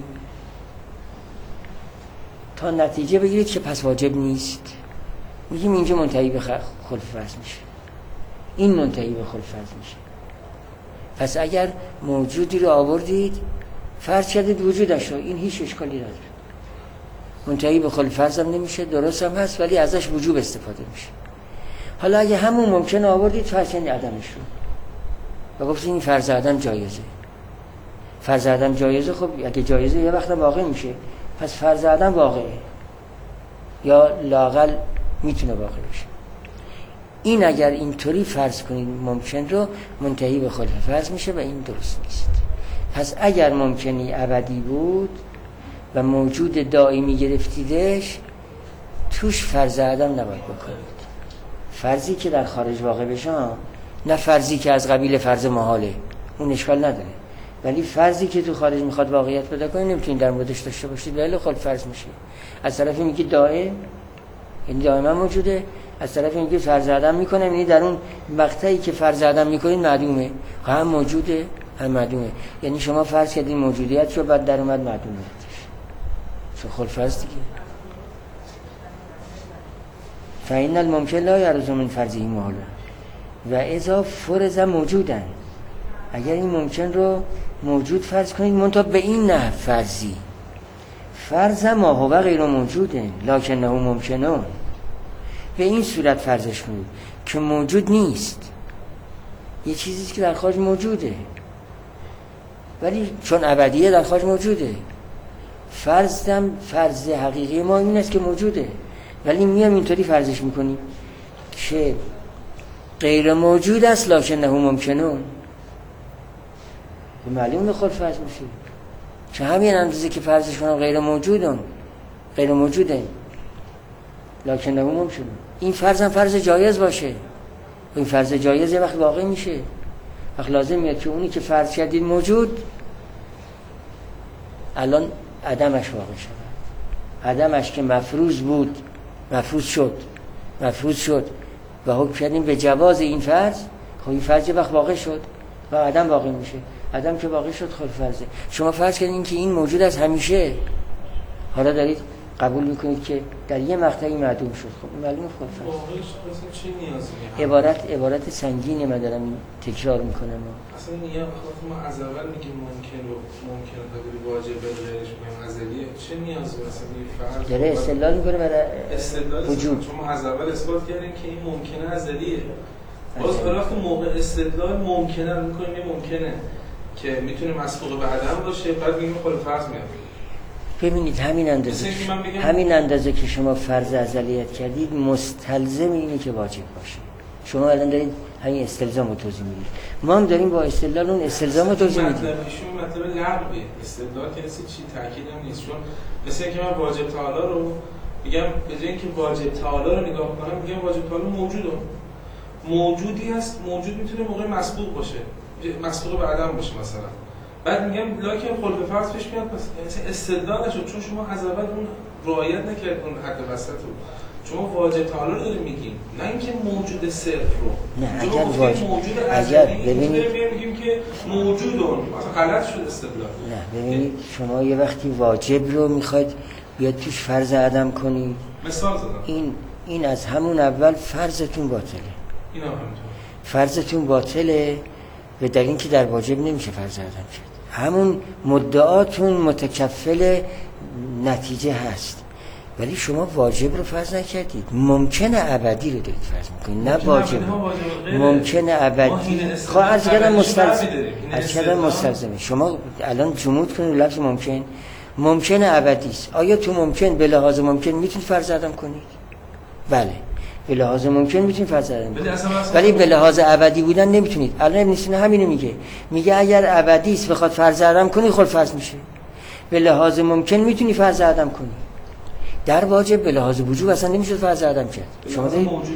تا نتیجه بگیرید که پس واجب نیست، میگیم اینجا منتهی به خلف فرض میشه، این منتهی به خلف فرض میشه. پس اگر موجودی رو آوردید فرض کردید وجودش رو، این هیچ اشکالی نداره، منتهی به خلف فرض هم نمیشه، درست هم هست، ولی ازش وجوب استفاده میشه. حالا اگه همون ممکن آوردید فرض کردید عدمش رو و گفتید این فرض عدم جایزه. فرض عدم جایزه، خب اگه جایزه یه وقت واقع میشه، پس فرض عدم واقعه یا لااقل میتونه واقع بشه. این اگر اینطوری فرض کنید ممکن رو، منتهی به خلف فرض میشه و این درست نیست. پس اگر ممکنی ابدی بود و موجود دائمی گرفتیدش، توش فرض عدم نباید بکنید. فرضی که در خارج واقع بشه، نه فرضی که از قبیل فرض محاله، اون اشکال نداره، ولی فرضی که تو خارج میخواد واقعیت پیدا کنه نمیتونید در موردش داشته باشید، ولی خود فرض میشه. از طرفی میگی دائم، یعنی دائما موجوده، از طرفی میگی فرض عدم میکنه، یعنی در اون مقطعی که فرض عدم میکنید معدومه، هم موجوده هم معدومه. یعنی شما فرض کردین موجودیت رو، بعد در اومد معدومیتش، چون خود فرض دیگه. فإن الممکن لا یعرض من فرضه محال. و اذا فرض موجودن، اگر این ممکن رو موجود فرض کنید، منتها به این نه فرضی، فرض ما هو غیر موجوده لکنه ممکنون، به این صورت فرضش کنید که موجود نیست، یه چیزی که در خارج موجوده ولی چون ابدیه در خارج موجوده. فرض حقیقی ما این است که موجوده، ولی میام اینطوری فرضش میکنیم که غیر موجود است لکنه ممکنون. معلومه خود فرض میشه، چه همین اندازه که فرضشون غیر موجوده لکن نموم شده. این فرض هم فرض جایز باشه، این فرض جایز یه وقت واقع میشه، وقت لازم میاد که اونی که فرض کردید موجود الان عدمش واقع شد، عدمش که مفروض بود مفروض شد و حکم کردیم به جواز این فرض. خب این فرض یه وقت واقع شد و عدم واقع میشه، عدم که واقع شد خود فرضه. شما فرض کردین که این موجود از همیشه، حالا دارید قبول میکنید که در یه مقطعی معدوم شد. خب معلومه خود فرض. چه نیازی؟ عبارت سنگینه، من دارم این تکرار میکنم. اصلا نیاز ما از اول میگیم ممکن قدری واجب غیرش میگیم ازلیه، چه نیازی مثلا این فرض داره استدلال میکنه برای وجود. چون ما از اول اثبات کردیم که این ممکنه ازلیه. باز وقتی موقع استدلال ممکنه میکنیم این ممکنه که میتونه مسبوق به عدم باشه، بعد میگیم خود فرض میاد. ببینید همین اندازه که شما فرض ازلیت کردید مستلزم اینه که واجب باشه. شما الان دارید همین استلزام رو توضیح میدید، ما هم داریم با استدلال اون استلزام رو توضیح میدیم. مطلب لغوه استدلال که چی تاکید هم نیست، چون مثل اینکه من واجب تعالی رو میگم به جای اینکه واجب تعالی رو نگاه کنم میگم واجب تعالی موجودی هست، موجود میتونه موقع مسبوق باشه، مسبوق به عدم باشه مثلا. بعد میگم لکن خلق فرض پیش میاد، مثلا استدلال نشد چون شما از اول اون رعایت نکردید اون حد وسط رو. شما واجب تعالی رو داریم میگیم، نه اینکه موجود صرف رو. نه اگر ببینید میگیم که موجودون مثلا غلط شد استدلال. نه ببینید شما یه وقتی واجب رو میخواید بیاد توش فرض عدم کنید، مثال زدم، این از همون اول فرضتون باطله. اینا همینطور فرضتون باطله و در این که در واجب نمیشه فرض عدم کرد. همون مدعاتون متکفل نتیجه هست، ولی شما واجب رو فرض نکردید، ممکنه ابدی رو دارید فرض میکنید، نه واجب. ممکنه ابدی خب عرض کردم مستلزمه. شما الان جمود کنید لفظ ممکنه ابدی است. آیا تو ممکن به لحاظ ممکن میتونید فرض عدم کنید؟ بله به لحاظ ممکن میتونید فرض عدم کنید، ولی به لحاظ ابدی بودن نمیتونید. الان ابن سینا همینو میگه اگر ابدی است بخواد فرض عدم کنی خود فرض میشه. به لحاظ ممکن میتونی فرض عدم کنی، در واجب به لحاظ وجوب اصلا نمیشد فرض عدم کرد. شما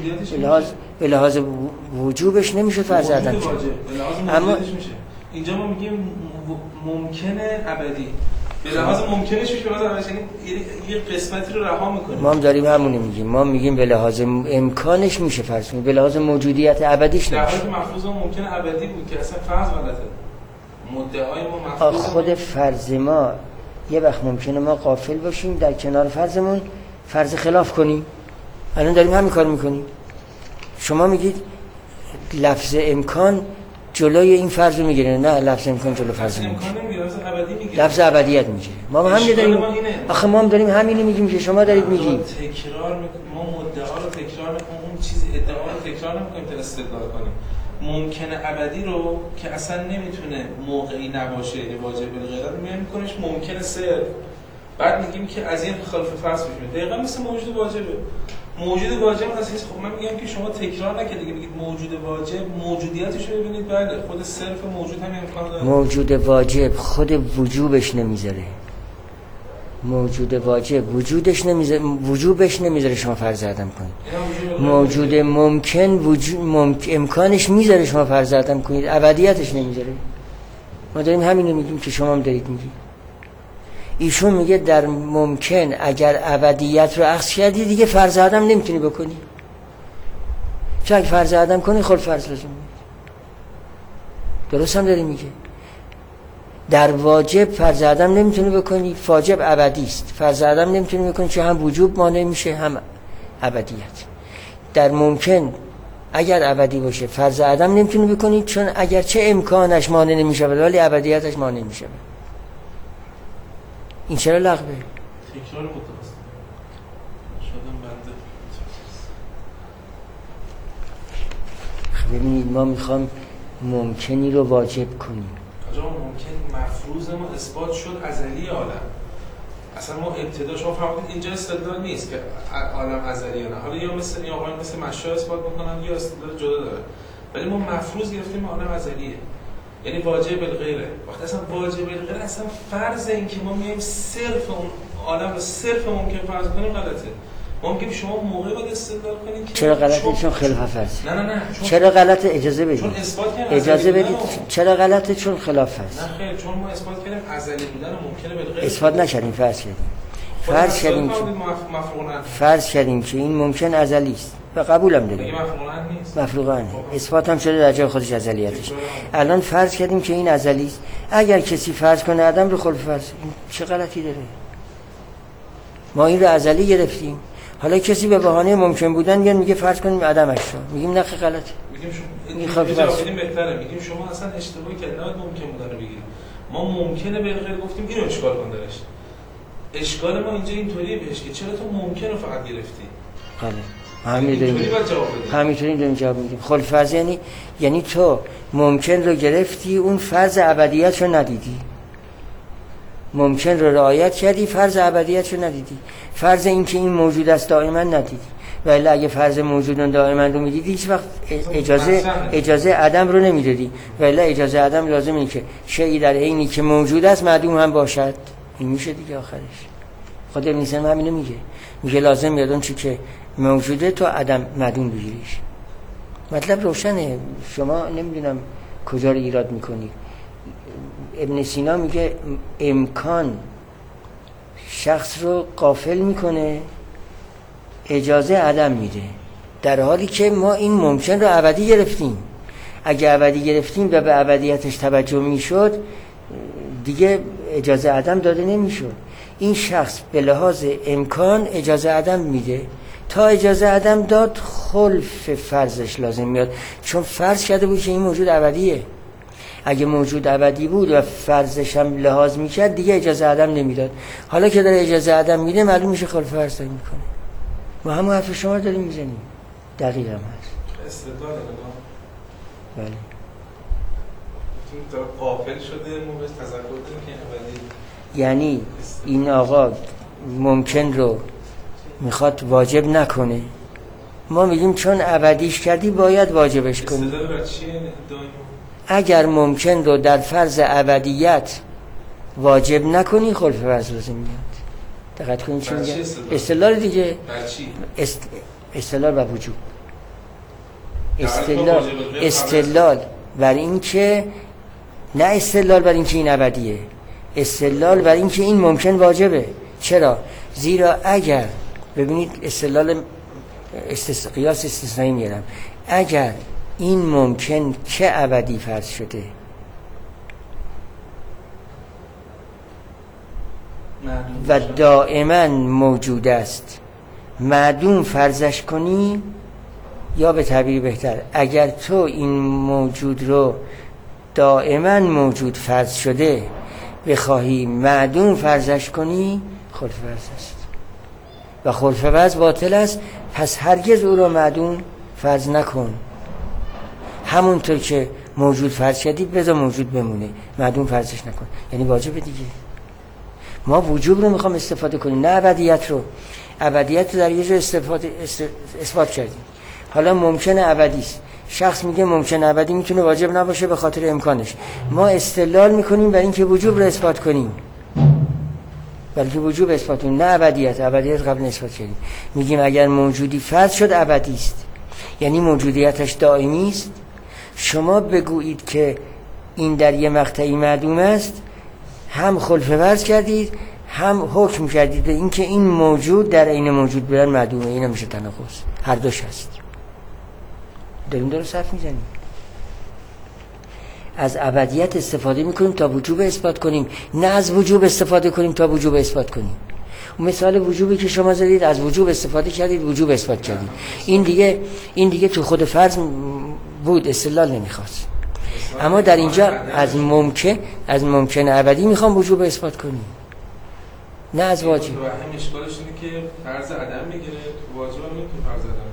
به لحاظ وجوبش نمیشد فرض عدم کرد. اما اینجا ما میگیم ممکنه ابدی، به لحاظ ممکنش میشه، به لحاظ ابدی یه قسمتی رو رها میکنیم. ما هم داریم همونو میگیم، ما میگیم به لحاظ امکانش میشه فرض کنیم، به لحاظ موجودیت ابدیش نمیشه. در حالی که مفروض ممکنه ابدی بود که اصلا فرض غلطه. مدعای ما مفروض خود فرض ما یه وقت ممکنه ما غافل باشیم در کنار فرضمون فرض خلاف کنیم. الان داریم همین کار میکنیم. شما میگید لفظ امکان جلوی این فرض رو میگیره، نه لفظ امکان جلو فرض نمیگیره، لفظ ابدیت میگیره. ما هم همین داریم، آخه ما هم داریم همینی میگیم که شما دارید میگید. تکرار ما مدعا رو تکرار میکنیم، اون چیز ادعا رو تکرار نمیکنیم تا استدلال کنیم. ممکنه ابدی رو که اصلا نمیتونه موقعی نباشه واجب الغیرت میکنیمش ممکنه صرف. بعد میگیم که از این خلاف فرض میشه، دقیقاً مثل موجود واجبه. موجود واجب هست. خب من میگم که شما تکرار نکنید، میگید موجود واجب موجودیتش رو ببینید، بله خود صرف موجود همین امکان داره. موجود واجب خود وجوبش نمیذاره، موجود واجب وجوبش نمیذاره شما فرض عدم کنید. موجود ممکن امکانش میذاره شما فرض عدم کنید، ابدیتش نمیذاره. ما داریم همینو میگیم که شما هم دارید میگید. ایشون میگه در ممکن اگر ابدیت رو اخذ کردی دیگه فرض عدم نمیتونی بکنی، چون اگه فرض عدم کنی خود فرض لازم میاد. درست هم داری میگه. در واجب فرض عدم نمیتونی بکنی، واجب ابدی است، فرض عدم نمیتونی بکنی چون هم وجوب مانع میشه هم ابدیت. در ممکن اگر ابدی باشه فرض عدم نمیتونی بکنی چون اگرچه امکانش مانع نمیشه ولی ابدیتش مانع میشه. این چرا لغوه؟ تکرار متوسط شدم بنده. ببینید ما میخوام ممکنی رو واجب کنیم. آجا ممکن مفروض ما اثبات شد ازلی عالم. اصلا ما ابتدا شما فهمیدید اینجا استدلال نیست که عالم ازلی یا نه. حالا یا مثل یا مثل مشا اثبات میکنن یا استدلال جدا داره. ولی ما مفروض گرفتیم عالم ازلیه. یعنی واجب الغیره. وقتی اصلا واجب الغیره اصلا فرض این که ما میایم صرف اون عالم رو صرف ممکن فرض کنیم غلطه. ما میگیم شما موقعی باید استدلال کنید که چرا غلطه؟ چون خلاف است. نه چرا غلطه؟ اجازه بدید. چون اثبات کردیم اجازه بدید. چرا غلطه؟ چون خلاف است. نه خیر، چون ما اثبات کردیم ازلی بودن ممکنه بالغیره. اثبات نکردیم، فرض کردیم که این ممکن ازلی است و قبولم داریم. مفروغان اثبات هم شده در جای خودش ازلیتش. الان فرض کردیم که این ازلی است. اگر کسی فرض کنه عدم رو خلف فرض، چه غلطی داره؟ ما این رو ازلی گرفتیم. حالا کسی به بهانه ممکن بودن میاد میگه فرض کنیم عدمش رو، میگیم نه غلطه. میگیم شما بدیم بهتره، میگیم شما اصلا اشتباهی کردید، نباید ممکن بودن رو بگیرید. ما ممکنه بالغیر گفتیم اینو اشکال کن درش. اشکال ما اینجا اینطوریه بهش که چرا تو ممکن رو فقط گرفتی؟ همینطوری داریم جواب میدیم. خلف فرض یعنی تو ممکن رو گرفتی، اون فرض ابدیت رو ندیدی. ممکن رو رعایت کردی، فرض ابدیت رو ندیدی. فرض این که این موجود است دائما ندیدی. ولی اگه فرض موجودن دائما رو میدیدی هیچ وقت اجازه عدم رو نمیدادی. ولی اجازه عدم لازم اینه که شیئی در عینی که موجود است معدوم هم باشد. این میشه دیگه آخرش. خود ابن سینا همینو میگه لازم میاد اون چی که موجوده تو عدم معدوم بگیریش. مطلب روشنه، شما نمیدونم کجا رو ایراد میکنی. ابن سینا میگه امکان شخص رو غافل میکنه، اجازه عدم میده، در حالی که ما این ممکن رو ابدی گرفتیم. اگه ابدی گرفتیم و به ابدیتش توجه میشد دیگه اجازه عدم داده نمیشد. این شخص به لحاظ امکان اجازه عدم میده، تا اجازه عدم داد خلف فرضش لازم میاد، چون فرض کرده بود که این موجود ابدیه. اگه موجود ابدی بود و فرضش هم لحاظ میکرد دیگه اجازه عدم نمیداد. حالا که داره اجازه عدم میده معلوم میشه خلف فرض میکنه. ما همون حرف شما رو داریم میزنیم. دقیق هم هست. استدلال بله. تو قافل شده موقع تذکر داریم که ابدی، یعنی این آقا ممکن رو میخواد واجب نکنه، ما میگیم چون ابدیش کردی باید واجبش کنی. استدلال بر چیه دائما؟ اگر ممکن رو در فرض ابدیت واجب نکنی خلف فرض لازم میاد. دقت کنید چی میگه؟ استدلال دیگه. استدلال بر وجوب. استدلال بر این که نه استدلال بر این که این ابدیه، استدلال بر این که این ممکن واجبه. چرا؟ زیرا اگر ببینید استدلال قیاس استثنایی میارم، اگر این ممکن که ابدی فرض شده و دائما موجود است معدوم فرضش کنی، یا به تعبیر بهتر اگر تو این موجود رو دائما موجود فرض شده بخواهی معدوم فرضش کنی خلف فرض است و خلف فرض باطل است. پس هرگز او رو معدوم فرض نکن، همونطور که موجود فرض کردی بذار موجود بمونه، معدوم فرضش نکن. یعنی واجبه دیگه. ما وجوب رو میخوام استفاده کنیم، نه ابدیت رو. ابدیت رو در یه جا اثبات کردیم، حالا ممکنه ابدی است. شخص میگه ممکن ابدی میتونه واجب نباشه به خاطر امکانش. ما استدلال میکنیم برای اینکه وجوب رو اثبات کنیم، بلکه وجوب اثبات کنیم، نه ابدیت قبل اثبات کردیم. میگیم اگر موجودی فرض شد ابدی است، یعنی موجودیتش دائمی است. شما بگویید که این در یه مقطعی معدوم است، هم خلف فرض کردید هم حکم کردید به اینکه این موجود در عین موجود بودن معدومه. این نمیشه تناقض، هر دوش هست. داریم درست حرف میزنیم. از ابدیت استفاده میکنیم تا وجوب اثبات کنیم، نه از وجوب استفاده کنیم تا وجوب اثبات کنیم. مثال وجوبی که شما زدید، از وجوب استفاده کردید وجوب اثبات کردید. این دیگه تو خود فرض بود، استدلال نمیخواست. اما در اینجا از ممکن ابدی میخوام وجوب اثبات کنیم، نه از واجب. تو هم اشکالش اینه که فرض عدم میگیره، تو واجب هم نمیتونه فرض عدم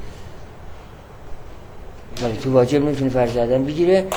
بگیره. ولی تو واجب نمیتونه فرض عدم بگیره.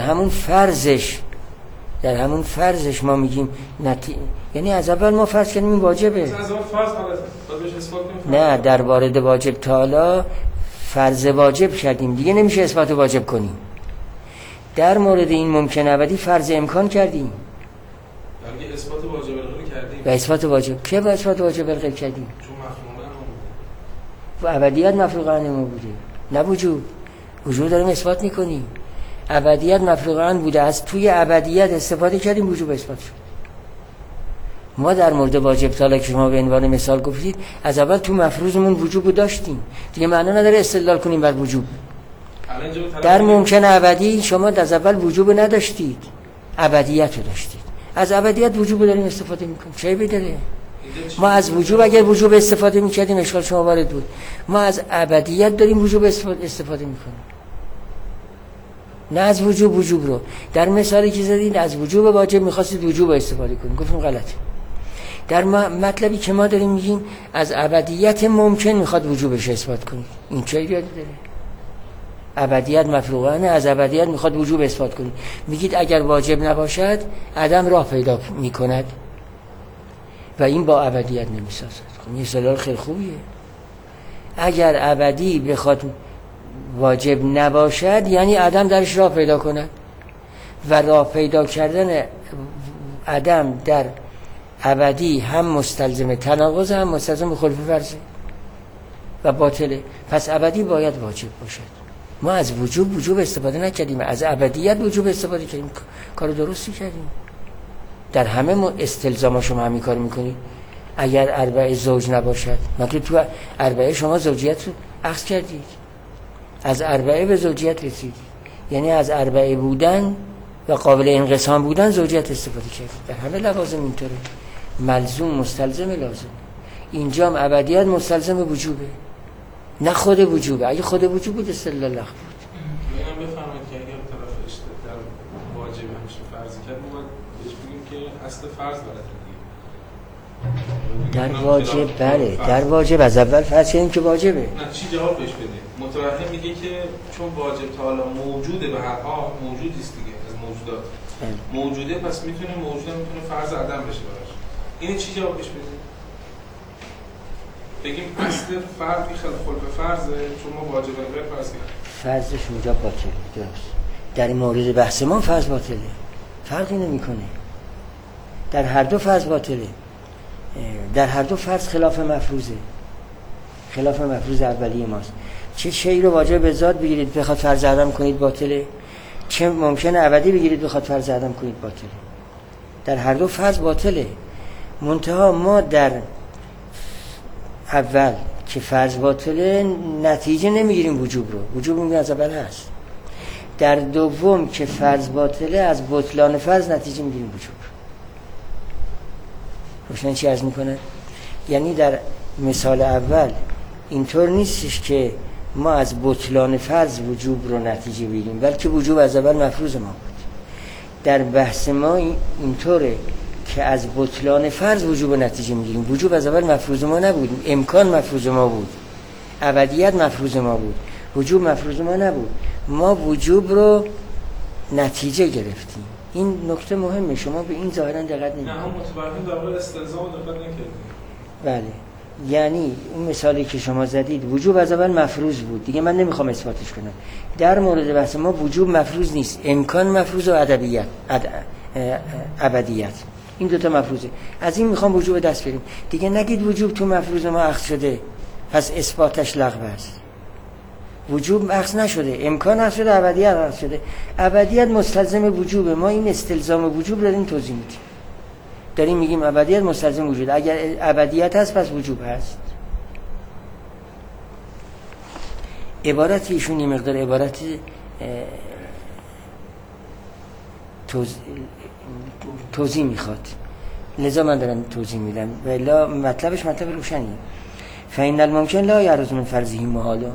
در همون فرضش ما میگیم یعنی از اول ما فرض کنیم این واجبه. از اول فرض غلطه. نه، در وارد واجب تعالی فرض واجب کردیم، دیگه نمیشه اثبات واجب کنیم. در مورد این ممکن ابدی فرض امکان کردیم، یعنی اثبات واجب الغیب کردیم و اثبات واجب که با اثبات واجب الغیب کردیم چون مفهوم و ابدیت مفروغ عن ما بوده، نه وجود. وجود داریم اثبات میکنیم، ابدیت مفروغ عن بوده، از توی ابدیت استفاده کردیم، وجوب اثبات شد. ما در مورد واجب طالع که شما به عنوان مثال گفتید، از اول تو مفروضمون وجوب داشتیم، دیگه معنا نداره استدلال کنیم بر وجوب. در ممکن ابدی شما از اول وجوب نداشتید، ابدیت رو داشتید، از ابدیت وجوب داریم استفاده میکنیم، چه بداره؟ ما از وجوب اگر وجوب استفاده میکردیم اشکال شما وارد بود، ما از ابدیت داریم وجوب استفاده میکنیم، نه از وجوب رو. در مثالی که زدید از وجوب واجب میخواستید وجوب استفاده کنید، گفتیم غلطه. در مطلبی که ما داریم میگیم از ابدیت ممکن میخواد وجوبش اثبات کنید، این چه ایرادی داره؟ ابدیت مفروغانه، از ابدیت میخواد وجوب اثبات کنید. میگید اگر واجب نباشد عدم راه پیدا میکند و این با ابدیت نمیسازد. خب این استدلال خیلی خوبیه. اگر ابدی بخواد واجب نباشد یعنی عدم درش راه پیدا کند و راه پیدا کردن عدم در ابدی هم مستلزم تناقض هم مستلزم خلف فرض و باطله. پس ابدی باید واجب باشد. ما از وجوب استفاده نکردیم، از ابدیت وجوب استفاده کردیم، کار درستی کردیم. در همه استلزاما شما همین کار میکنید. اگر اربعه زوج نباشد، مگه تو اربعه شما زوجیت رو اخذ کردید، از اربعه به زوجیت رسید، یعنی از اربعه بودن و قابل انقسام بودن زوجیت استفاده کردید. در همه لوازم اینطوره، ملزوم مستلزم لازم. اینجا هم ابدیت مستلزم وجوبه، نه خود وجوبه. اگه خود وجوب بود استدلال لغو بود. منم بفهمید که اگر طرف استدلال واجب همشه فرض کرد، ما بهش بگیم که اصل فرض داره در واجب. بله در واجب از اول فرض کردیم که واجبه. نه چی جواب بهش بدیم؟ متوهم میگه که چون واجب تا حالا موجوده، به هر حال موجود است دیگه، از موجودات موجوده، پس میتونه فرض عدم بشه براش. اینو چی جواب بهش بدیم؟ بگیم اصل فرضی خلف فرضه، چون ما واجب غیر فرض کردیم، فرضش اونجا باطله. درست. در این مورد بحث ما فرض باطله، فرقی نمیکنه. در هر دو فرض باطله، در هر دو فرض خلاف مفروضه، خلاف مفروض اولیه ماست. چه شیء رو واجب به ذات بگیرید بخواد فرض عدم کنید باطله، چه ممکنه ابدی بگیرید بخواد فرض عدم کنید باطله. در هر دو فرض باطله. منتها ما در اول که فرض باطله نتیجه نمیگیریم وجوب رو، وجوب میگه از اول هست. در دوم که فرض باطله از بطلان فرض نتیجه میگیریم وجوب. روشن چی عرض میکنه؟ یعنی در مثال اول اینطور نیستش که ما از بطلان فرض وجوب رو نتیجه بگیریم، بلکه وجوب از اول مفروض ما بود. در بحث ما اینطوره که از بطلان فرض وجوب نتیجه میگیریم. وجوب از اول مفروض ما نبود، امکان مفروض ما بود، ابدیت مفروض ما بود، وجوب مفروض ما نبود. ما وجوب رو نتیجه گرفتیم. این نکته مهمه، شما به این ظاهرا دقت نمی‌کنید. نه هم متوهم در واقع استلزام دقت نکردید. بله، یعنی اون مثالی که شما زدید وجوب از اول مفروض بود، دیگه من نمیخوام اثباتش کنم. در مورد بحث ما وجوب مفروض نیست، امکان مفروض و ابدیت، این دوتا مفروضه. از این میخوام وجوب دست بریم. دیگه نگید وجوب تو مفروض ما اخذ شده پس اثباتش لغو است. وجوب اخذ نشده، امکان اخذ شده، ابدیت اخذ شده. ابدیت مستلزم وجوبه. ما این استلزام وجوب داریم توضیح میدیم، داریم میگیم ابدیت مستلزم وجود. اگر ابدیت هست پس وجوب هست. عبارت ایشون یه مقدار عبارت توضیح میخواد، لذا من دارم توضیح میدم و الا مطلبش مطلب روشنیه. فإن الممکن لا یعرض من فرضه محالا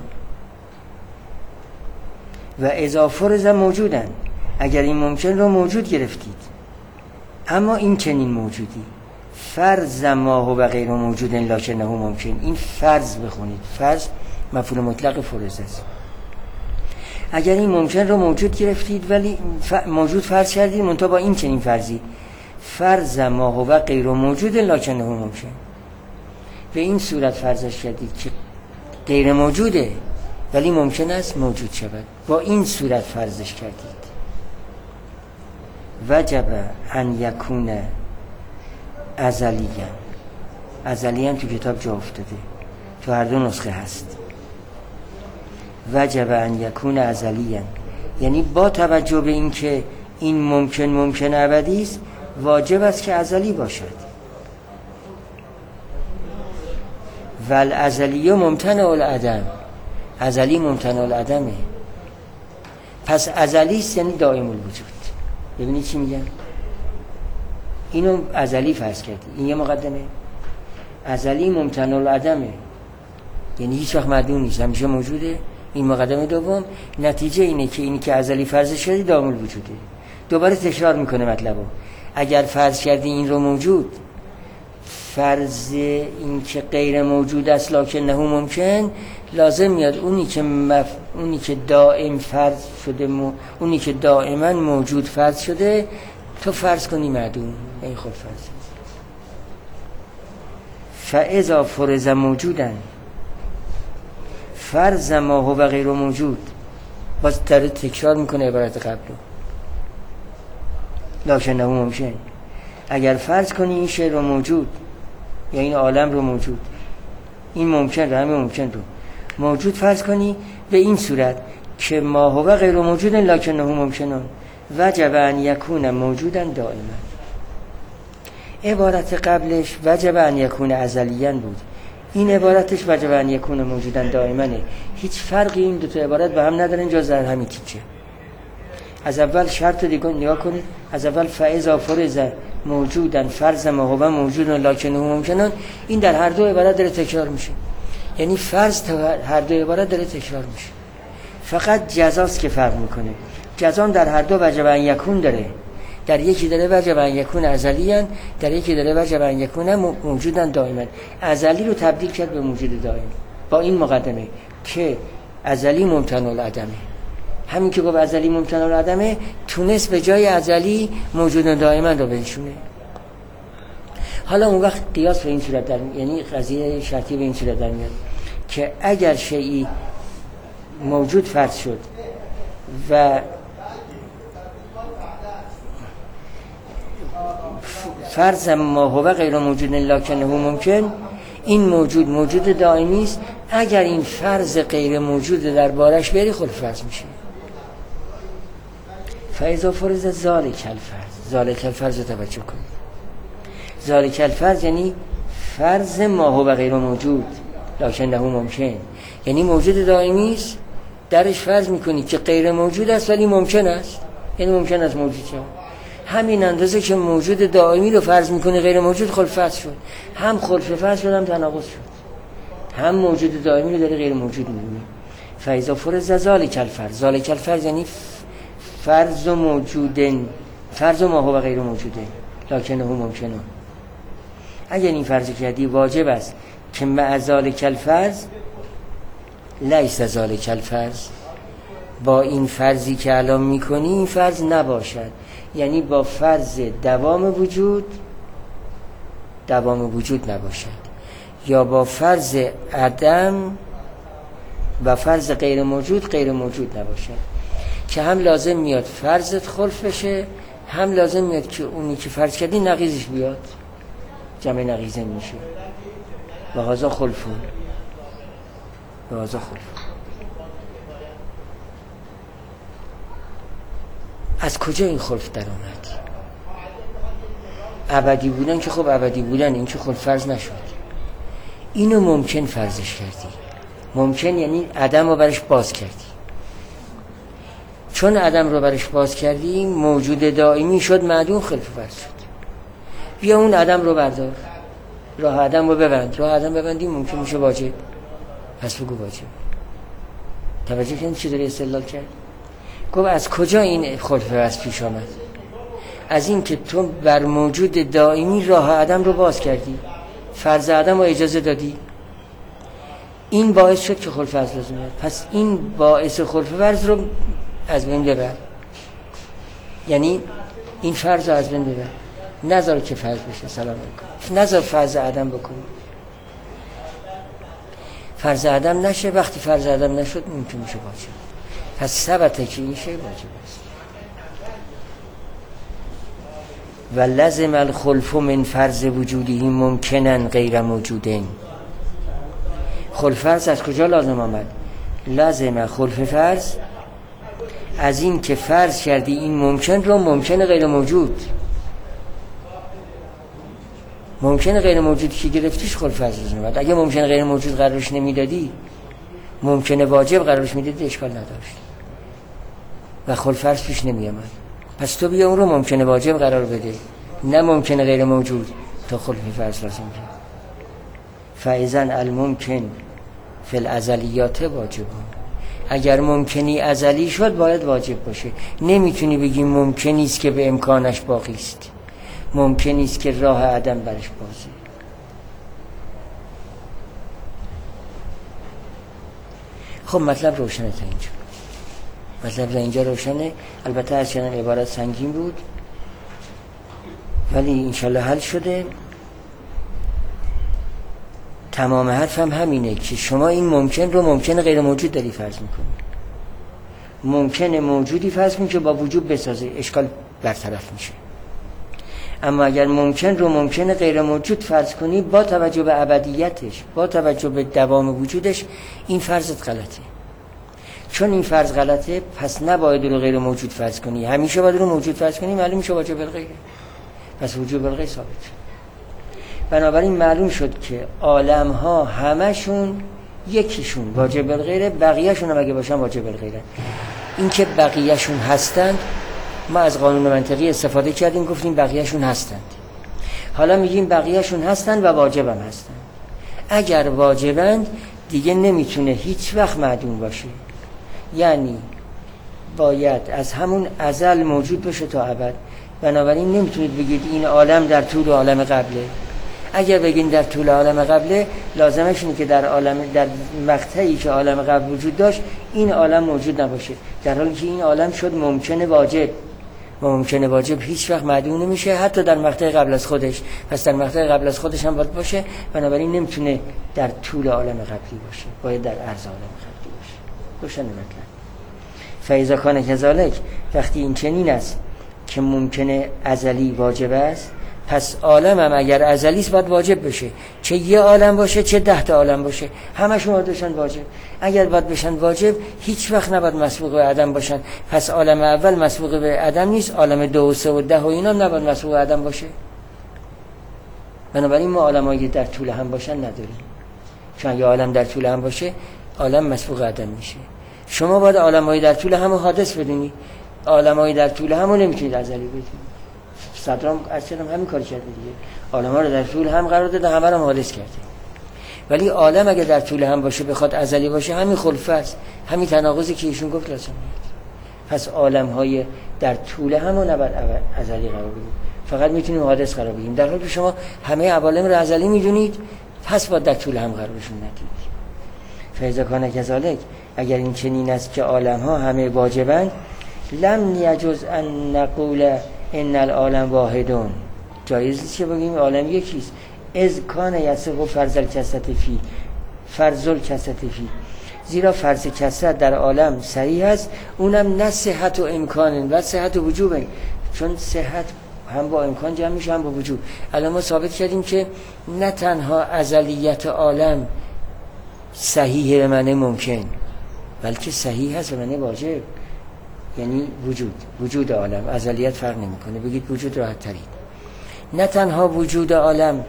و اذا فرض موجودن، اگر این ممکن رو موجود گرفتید، اما این چنین موجودی فرض ما هو غیر موجود لکنه ممکن، این فرض بخونید، فرض مفعول مطلق فرض است. اگر این ممکن رو موجود گرفتید ولی موجود فرض کردید منتها با این چنین فرضی، فرض ما هو غیر موجود لکنه ممکن، به این صورت فرضش کردید که غیر موجوده ولی ممکن است موجود شود، با این صورت فرضش کردید. وجب ان یکون ازلیاً تو کتاب جا افتاده، تو هر دو نسخه هست. وجب ان یکون ازلیاً یعنی با توجه به این که این ممکن ابدی است، واجب است که ازلی باشد. والازلی ممتنع العدم، ازلی ممتنع العدمه. پس ازلی است یعنی دائم الوجود. ببینید چی میگم؟ اینو ازلی فرض کردی، این یه مقدمه. ازلی ممتنع العدمه یعنی هیچ وقت معدوم نیست، همیشه موجوده. این مقدمه دوم. نتیجه اینه که اینی که ازلی فرض شده دائم الوجوده. دوباره تکرار میکنه مطلبو. اگر فرض کردی این رو موجود، فرض این که غیر موجود است لکنه ممکن، لازم میاد اونی که دائم فرض شده اونی که دائما موجود فرض شده تو فرض کنی معدوم. این خود فرض. فاذا فرض موجودا فرض ما هو غیر موجود. باز داره تکرار میکنه عبارت قبلو. لکنه ممکن. اگر فرض کنی این شی رو موجود یا این عالم رو موجود، این ممکن رو، همین ممکن رو موجود فرض کنی به این صورت که ما هو غیر موجود لکنه ممکنون، وجب ان یکون موجودا دائما. عبارت قبلش وجب ان یکون ازلیاً بود، این عبارتش وجب ان یکون موجودا دائما. هیچ فرقی این دو تا عبارت با هم ندارن جز در همین تیکه. از اول شرط دیگه نگاه کنید. از اول فاذا فرض موجودن فرض ما هو موجود لکنه ممکنون، این در هر دو عبارت داره تکرار میشه. یعنی فرض هر دو عبارت داره تکرار میشه. فقط جزاست که فرق میکنه. جزام در هر دو وجب ان یکون داره. در یکی داره وجب ان یکون ازلیاً، در یکی داره وجب ان یکون موجودن دائما. ازلی رو تبدیل کرد به موجود دائم با این مقدمه که ازلی ممتنع العدمه. همین که گفت ازلی ممتنع العدمه، تونست به جای ازلی موجود دائما رو بنشونه. حالا اون وقت قیاس به این صورت یعنی قضیه شرطی به این صورت در میاد که اگر شیئی موجود فرض شد و فرض ما هو غیر موجود لکنه ممکن، این موجود دائمی است. اگر این فرض غیر موجود در بارش بری خود فرض میشه. فاذا فرض ذالک الفرض رو توجه کنید. ذالک الفرض یعنی فرض ما هو غیر موجود لکنه ممکن، یعنی موجود دائمی است. درش فرض میکنید که غیر موجود است ولی ممکن است، یعنی ممکن است موجود شود. همین اندازه که موجود دائمی رو فرض میکنه غیر موجود خلف فرض شد. هم خلف فرض شد هم تناقض شد. هم موجود دائمی رو داره غیر موجود میبینه. فاذا فرض ذالک الفرض یعنی فرض ما هو غیر موجوده لکنه ممکنه. اگر این فرض کردی واجب است که مع ذالک الفرض لیس ذالک الفرض، با این فرضی که الان میکنی این فرض نباشد. یعنی با فرض دوام وجود نباشد، یا با فرض عدم و فرض غیر موجود نباشد، که هم لازم میاد فرضت خلف بشه، هم لازم میاد که اونی که فرض کردی نقیضش بیاد، جمع نقیضه میشه. و هذا خلفون. از کجا این خلف در آمد؟ ابدی بودن که خب ابدی بودن، این که خلف فرض نشد. اینو ممکن فرضش کردی. ممکن یعنی عدم رو برش باز کردی. چون عدم رو برش باز کردی موجود دائمی شد معدوم، خلف فرض شد. بیا اون عدم رو بردار، راه عدم رو ببند. راه عدم ببندی ممکن میشه واجب، پس بگو واجب. توجه کنید چی داری استدلال کرد؟ گفت از کجا این خلف فرض پیش آمد؟ از این که تو بر موجود دائمی راه عدم رو باز کردی، فرض عدم رو اجازه دادی، این باعث شد که خلف فرض لازم بود. پس این باعث خلف فرض رو از بین ببر، یعنی این فرض رو از بین ببر، نذار که فرض بشه. سلام علیکم. نذار فرض عدم بکنی، فرض عدم نشه. وقتی فرض عدم نشد ممکن میشه واجب. پس ثبته که این شی واجب است. و لزم الخلف من فرض وجوده ممکنا غیر موجودین. خلف فرض از کجا لازم آمد؟ لازم خلف فرض از این که فرض کردی این ممکن رو ممکن غیر موجود، ممکن غیر موجود که گرفتیش خلف فرض لازم آمد. اگه ممکن غیر موجود قرارش نمیدادی، ممکن واجب قرارش میدادی، اشکال نداشت و خلف فرض پیش نمی آمد. پس تو بیا اون رو ممکن واجب قرار بده، نه ممکن غیر موجود تا خلف فرض لازم کرد. فاذن الممکن فی الازلیات واجب. اگر ممکنی ازلی شد باید واجب باشه. نمیتونی بگی ممکنی است که به امکانش باقی است، ممکنی است که راه عدم برش بازه. خب مطلب روشنه تا اینجا، مطلب تا اینجا روشنه. البته از چنان عبارت سنگین بود ولی انشالله حل شده. تمام حرفم همینه که شما این ممکن رو ممکن غیر موجود داری فرض میکنی، ممکن موجودی فرض کنی که با وجود بسازه، اشکال برطرف میشه. اما اگر ممکن رو ممکن غیر موجود فرض کنی با توجه به ابدیتش، با توجه به دوام وجودش، این فرضت غلطه. چون این فرض غلطه پس نباید رو غیر موجود فرض کنی، همیشه باید رو موجود فرض کنی، معلوم میشه واجب الغیره، پس وجوب الغیره ثابت. بنابراین معلوم شد که عالم ها همشون یکیشون واجب الغیره، بقیه‌شون هم اگه باشن واجب الغیره. این که بقیه‌شون هستند ما از قانون منطقی استفاده کردیم، گفتیم بقیه‌شون هستند. حالا میگیم بقیه‌شون هستند و واجب هم هستند. اگر واجبند دیگه نمیتونه هیچ وقت معدوم باشه، یعنی باید از همون ازل موجود باشه تا ابد. بنابراین نمیتونید بگید این عالم در طول عالم قبله. اگر بگین در طول عالم قبله، لازمش اینه که در مقطعی که عالم قبل وجود داشت این عالم موجود نباشه، در حالی که این عالم شد ممکن واجب و ممکن واجب هیچ وقت معدوم نمیشه حتی در مقطع قبل از خودش. پس در مقطع قبل از خودش هم باید باشه، بنابراین نمیتونه در طول عالم قبلی باشه، باید در عرض عالم قبلی باشه. روشن مطلب. فاذا کان کذالک، وقتی این چنین است که ممکن ازلی واجب است، پس عالم هم اگر ازلی است باید واجب بشه، چه یه عالم باشه چه 10 تا عالم باشه، همشون باید بشن واجب. اگر باید بشن واجب هیچ وقت نباید مسبوق به عدم باشن، پس عالم اول مسبوق به عدم نیست، عالم 2 و 3 و 10 و اینا هم نباید مسبوق به عدم باشه. بنابراین ما عالمایی در طول هم باشن نداریم، چون اگه عالم در طول هم باشه عالم مسبوق به عدم میشه. شما باید عالمایی در طول هم حادث بدونی، عالمایی در طول هم نمیتونید ازلی بدونی. صدرام اصلا همین کار کرده دیگه، عالم‌ها رو در طول هم قرار داده، همه رو حادث کرده. ولی عالم اگه در طول هم باشه بخواد ازلی باشه، همین خلفه است، همین تناقضی که ایشون گفت لازم میاد. پس عالم‌های در طول هم رو نباید ازلی قرار بدیم، فقط میتونیم حادث قرار بدیم، در حالی که شما همه عوالم رو ازلی میدونید، پس باید در طول هم قرارشون ندید. فاذا کان کذالک، اگر این چنین است که عالم‌ها همه واجبند، لم یجوز ان نقول ان العالم واحدون، جایز نیست که بگیم عالم یکیست. اذ کان یصح فرض الکثرة فی، زیرا فرض کثرت در عالم صحیح است، اونم نه صحت و امکان و صحت و وجوب، چون صحت هم با امکان جمع میشه هم با وجوب. الان ما ثابت کردیم که نه تنها ازلیت عالم صحیح به معنی ممکن، بلکه صحیح هست به معنی واجب، یعنی وجود عالم. ازلیت فرق نمیکنه، بگید وجود راحت ترید. نه تنها وجود عالم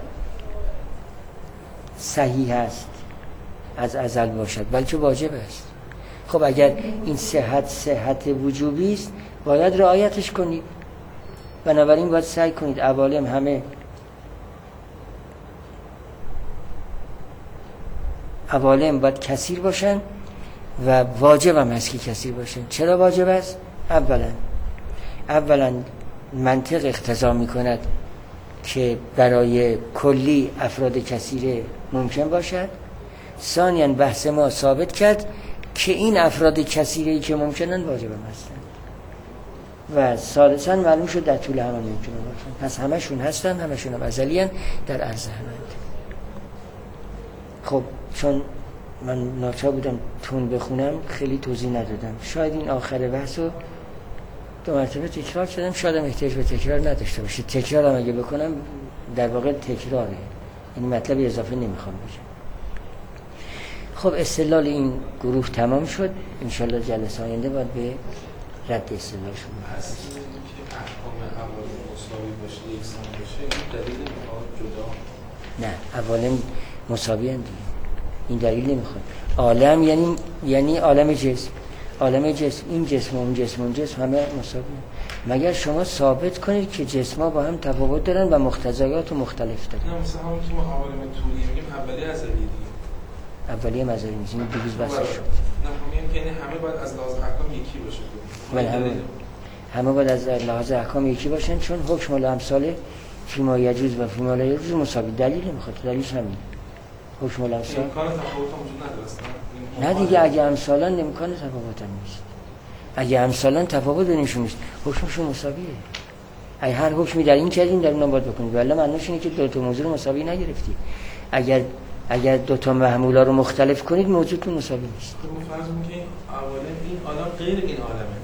صحیح است از ازل باشد، بلکه واجب است. خب اگر این صحت وجوبی است باید رعایتش کنید. بنابراین باید سعی کنید عوالم همه عوالم باید کثیر باشن و واجب هم هست که کثیر باشن. چرا واجب است؟ اولا منطق اقتضا میکند که برای کلی افراد کثیر ممکن باشد. ثانیاً بحث ما ثابت کرد که این افراد کثیری که ممکنن واجب هم هستن و ثالثاً معلوم شد در طول هم ممکنن باشن، پس همشون هستن، همشون هم ازلیان در عرض همند. خب چون من ناچار بودم تون بخونم خیلی توضیح ندادم، شاید این آخر بحث رو 2 مرتبه تکرار کردم، شاید احتیاج به تکرار نداشته باشه. تکرار هم اگه بکنم در واقع تکراره، یعنی مطلب اضافه نمیخوام بگم. خب استدلال این گروه تمام شد. انشالله جلسه آینده باید به رد استدلالشون هست که احکام اول مساوی باشه، یکسان باشه، این دلیل نمیخواد جدا؟ نه، اولا مساوی هم دیگه، این دلیل نمیخواد. عالم یعنی عالم جسم، عالم جسم، این جسم و اون جسم و اون جسم همه مساوی. مگر شما ثابت کنید که جسم‌ها با هم تفاوت دارن و مقتضیات مختلف دارن. نه مثلا همون که ما عوالم طولی میگیم اولی ازلی دیگه. اولی هم ازلی نیست، این دیگه بحث شد. نه میگم که همه باید از لحاظ احکام یکی باشه. بله همه باید از لحاظ احکام یکی باشن، چون حکم الامثال فیما یجوز و فیما لا یجوز مساوی. دلیل نمیخواد، دلیلش همین. حکم الامثال امکان تفاوت وجود نداره. نه دیگه، اگه امثالان امکان تفاوت هم نیست. اگه امثالان تفاوت بینشون نیست، حکمشون مساویه. اگه هر حکمی در این کردیم در اونم باید بکنید، ولی معنیش اینه که دو تا موضوع رو مساوی نگرفتید. اگر دو تا محمولا رو مختلف کنید موضوعتون مساوی نیست. خب فرض کنید که این عالم غیر این عالمه.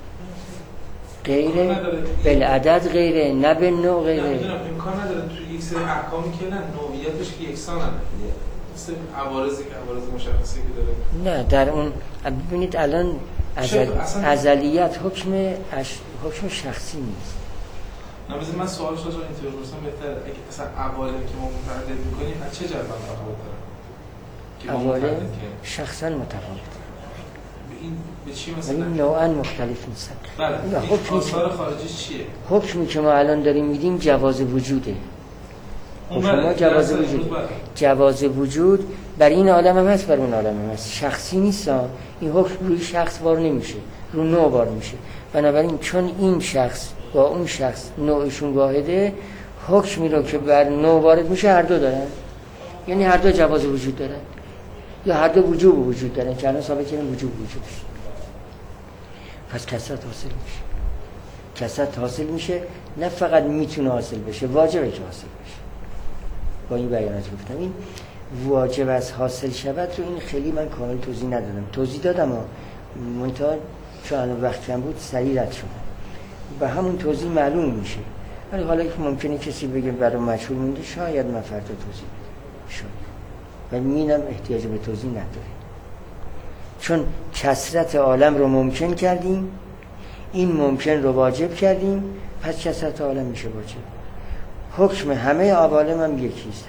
غیره بالعدد غیره، نه به نوع غیره. نمیدونم امکان نداره توی یک سری احکامی که نه نوعیتش که یکسانه، مثل عوارضی که عوارض مشخصی که داره. نه در اون ببینید الان ازلیت حکم شخصی نیست. نه بذار من سوالش رو اینطوری بپرسم بهتره. اگه مثلا عوالم که ما متعدد می‌کنیم از چه جهت تفاوت داره؟ عوالم شخصا متفاوته. این به چی مثلا؟ این نوعا مختلف نیستن. بله. حکم آثار خارجیش چیه؟ حکمی که ما الان داریم میدیم جواز وجوده. حکم جواز وجود. جواز وجود بر این عالم هم هست، بر اون عالم هم هست. شخصی نیست. این حکم روی شخص بار نمیشه، رو نوع بار میشه. بنابراین چون این شخص با اون شخص نوعشون واحده، حکمی رو که بر نوع وارد میشه هر دو دارن، یعنی هر دو جواز وجود دارن یا هر دو وجوب وجود دارن که الان ثابت کردن وجوب وجود داره. پس کثرت حاصل میشه. کثرت حاصل میشه، نه فقط میتونه حاصل بشه، واجبه که حاصل بشه. با این بیانات گفتم این واجب از حاصل شود رو این خیلی من کامل توضیح ندادم. توضیح دادم منتها چون الان وقت کم بود سریع رد شدم. به همون توضیح معلوم میشه. ولی حالا که ممکنه کسی بگه برای مجهول مونده، شاید من فردا توضیح بدم شاید، ولی مینم احتیاج به توضیح نداره. چون کثرت عالم رو ممکن کردیم، این ممکن رو واجب کردیم، پس کثرت عالم میشه واجب. حکم همه عوالم هم یکیست.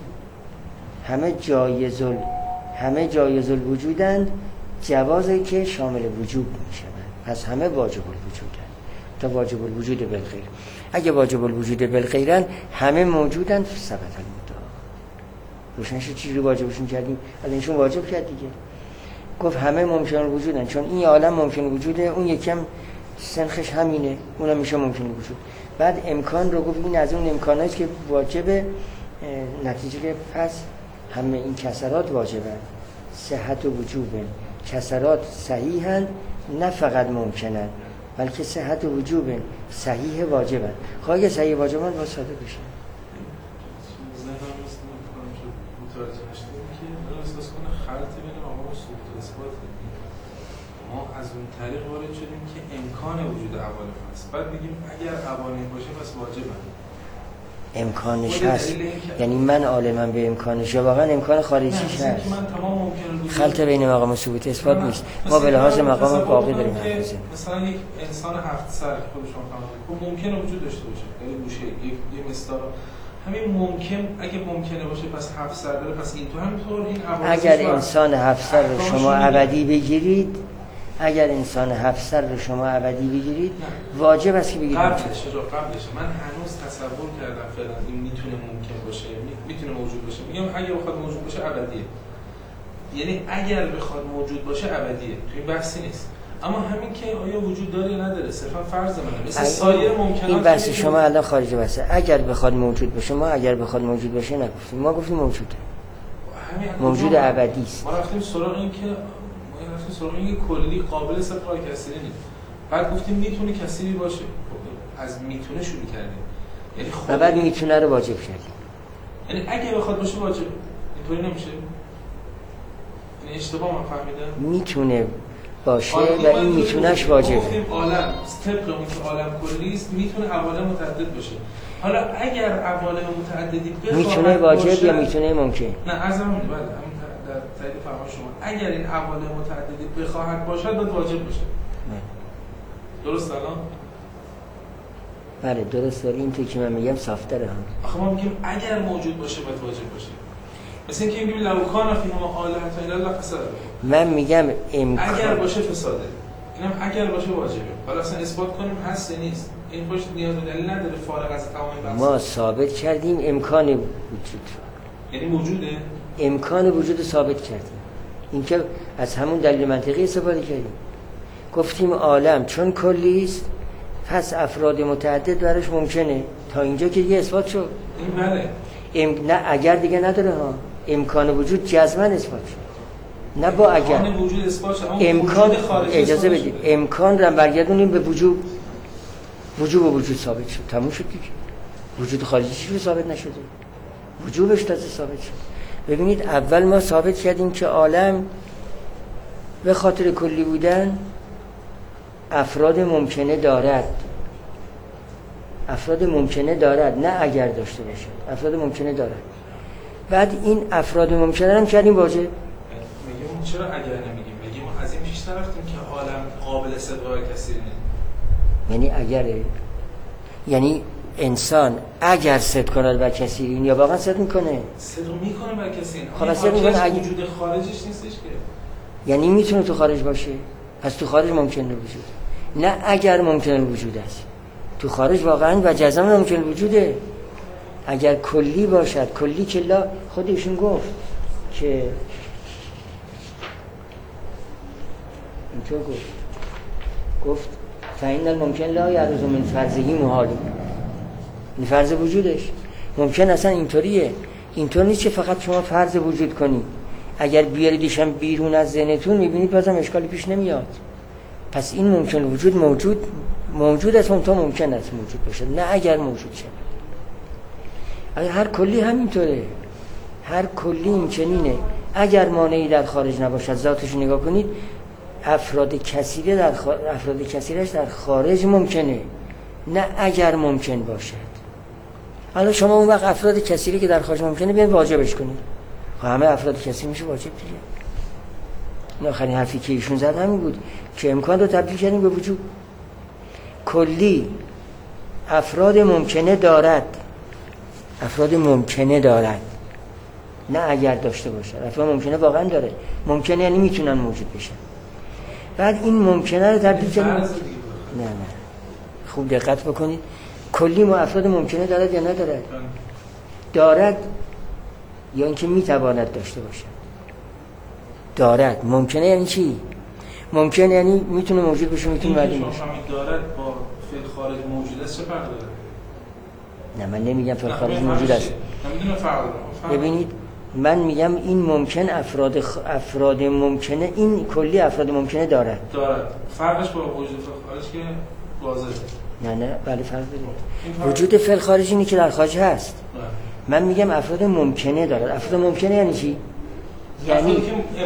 همه جایز الوجودند، جوازی که شامل وجوب میشن. پس همه واجب الوجودند تا واجب الوجود بالغیر. اگه واجب الوجود بالغیرن همه موجودند ثبت المدعا. روشنش چیزی واجبشون کردیم، الانشون واجب کرد دیگه. گفت همه ممکن الوجودن، چون این عالم ممکن وجوده، اون یکم سنخش همینه، اونم میشه ممکن وجود. بعد امکان رو گفت این از اون امکاناست که واجبه، نتیجه که پس همه این کسرات واجبن، صحت و وجوبه. کسرات صحیحن، نه فقط ممکنن، بلکه صحت و وجوبه، صحیح واجبن. خواهی که صحیح واجبن با ساده بشه. ما از اون طریق وارد شدیم که امکان وجود عوالم هست، بعد میگیم اگر عوالم باشه پس واجبه. امکانش هست، یعنی من عالمم به امکانش، واقعا امکان خارجیش هست. خلط بین مقام و ثبوت اثبات نیست. ما به لحاظ مقام باقی داریم حرف بزنیم. مثلا یک انسان 7 سر خودشون فهمید ممکنه وجود داشته باشه، یعنی گوشه یک مستار همین ممکن، اگه ممکنه باشه پس 7 سر داره، پس این تو همینطور این عوارض. اگر انسان 7 سر رو شما ابدی بگیرید، اگر انسان 7 سر رو شما ابدی بگیرید، واجب است که بگیرید. قبلشه من هنوز تصور کردم فعلا این میتونه ممکن باشه، میتونه موجود باشه. میگم اگه بخواد موجود باشه ابدیه، یعنی اگر بخواد موجود باشه ابدیه، تو این بحثی نیست. اما همین که آیا وجود داره یا نداره صرفا فرض منه، مثل سایر ممکنات. این بحث شما الان خارج بحثه. اگر بخواد موجود باشه، ما اگر بخواد موجود باشه نگفتیم، ما گفتیم موجوده، موجود ابدی است. ما رفتیم سراغ این که سراغ این کلی قابل استقرار کثیری نیست، بعد گفتیم میتونه کثیری باشه. از میتونه شروع کردیم، یعنی و بعد میتونه رو واجب کردیم. یعنی اگه بخواد باشه واجب، اینطوری نمیشه. یعنی اشتباه من فهمیدم. میتونه باشه و این میتونهش واجبه. گفتیم عالم طبق اون که عالم کلی است میتونه عوالم متعدد باشه. حالا اگر عوالم متعددی بخواهد میتونه واجب یا میتونه ممکن؟ نه از همون بله همین در تایید فرمان شما اگر این عوالم متعددی بخواهد باشد باید واجب باشه. درست الان؟ بله درست، ولی این تو که من میگم صافتره هم. آخه ما میگیم اگر موجود باشه باید واجب باشه. مثل اینکه میگیم لو کان فیهما آلهة الا الله فساد. من میگم اگر باشه فساده. اینم اگر باشه واجبه. حالا اصلا اثبات کنیم هست یا نیست. این خوش نیاز به دلیل نداره فارغ از تمام بحث. ما ثابت کردیم امکان وجود. یعنی موجوده؟ امکان وجود ثابت کردیم. اینکه از همون دلیل منطقی استفاده کردیم. گفتیم عالم چون کلی است پس افراد متعدد براش ممکنه. تا اینجا که دیگه اثبات شد. این بله. نه اگر دیگه نداره ها. امکان وجود جزماً اثبات شد. نه با اگر. امکان وجود اثبات شد. امکان اجازه بدید. امکان رو برگردونیم به وجود. وجود و وجود ثابت شد. تموم شد دیگه. وجود خارجی چیزی ثابت نشده. وجودش تازه ثابت شد. ببینید اول ما ثابت کردیم که عالم به خاطر کلی بودن افراد ممکنه دارد. افراد ممکنه دارد، نه اگر داشته باشد. افراد ممکنه دارد. بعد این افراد ممکنه هم کردیم واجب. میگیم چرا اگر نمیگیم؟ میگیم از این پیش رفتیم که عالم قابل صدق و کثیر نیست. یعنی اگره، یعنی انسان اگر صدق کند و کثیرین یا واقعا صدق میکنه؟ صدق میکنه و کثیرین. خلاص صدق میکنه. وجود خارجش نیستش که. یعنی میتونه تو خارج باشه. پس تو خارج ممکنه وجود. نه اگر ممکنه وجود است. تو خارج واقعا و جزما ممکنه وجوده. اگر کلی باشد، کلی که لا خودشون گفت که اینطور گفت فإن الممکن لا یعرض من فرضه محال. این فرض وجودش ممکن اصلا اینطوریه. اینطور نیست که فقط شما فرض وجود کنی. اگر بیاریدشم بیرون از ذهنتون میبینید بازم اشکالی پیش نمیاد. پس این ممکن وجود موجود است، تا ممکن است موجود باشه، نه اگر موجود شه. هر کلی همینطوره. هر کلی این چنینه. اگر مانعی در خارج نباشد ذاتش نگاه کنید افراد کثیرش در خارج ممکنه، نه اگر ممکن باشد. حالا شما اون وقت افراد کثیری که در خارج ممکنه بیان واجبش کنید. همه افراد کثیر میشه واجب دیگه. این آخرین حرفی که ایشون زد همین بود که امکان رو تبدیل کردیم به وجود. کلی افراد ممکنه دارد. افراد ممکنه دارد، نه اگر داشته باشد. افراد ممکنه واقعا داره. ممکنه یعنی میتونن موجود بشن. بعد این ممکنه رو تبدیل کردیم. نه خوب دقت بکنید. کلی ما افراد ممکنه دارد یا ندارد؟ دارد یا اینکه میتواند داشته باشد؟ دارد. ممکنه یعنی چی؟ ممکنه یعنی میتونه موجود بشه، میتونه معلوم باشه. دارد با فعل خارج موجود است چه فرقی داره؟ نه من نمیگم فعل خارج موجود است. نمیدونم فرق داره. ببینید من میگم این ممکن افراد ممکنه، این کلی افراد ممکنه دارد. فرقش با وجود فعل خارج که واضحه. نه بله فرق داره. وجود فعل خارجی اینه که در خارج هست. من میگم افراد ممکنه دارد. افراد ممکنه یعنی چی؟ یعنی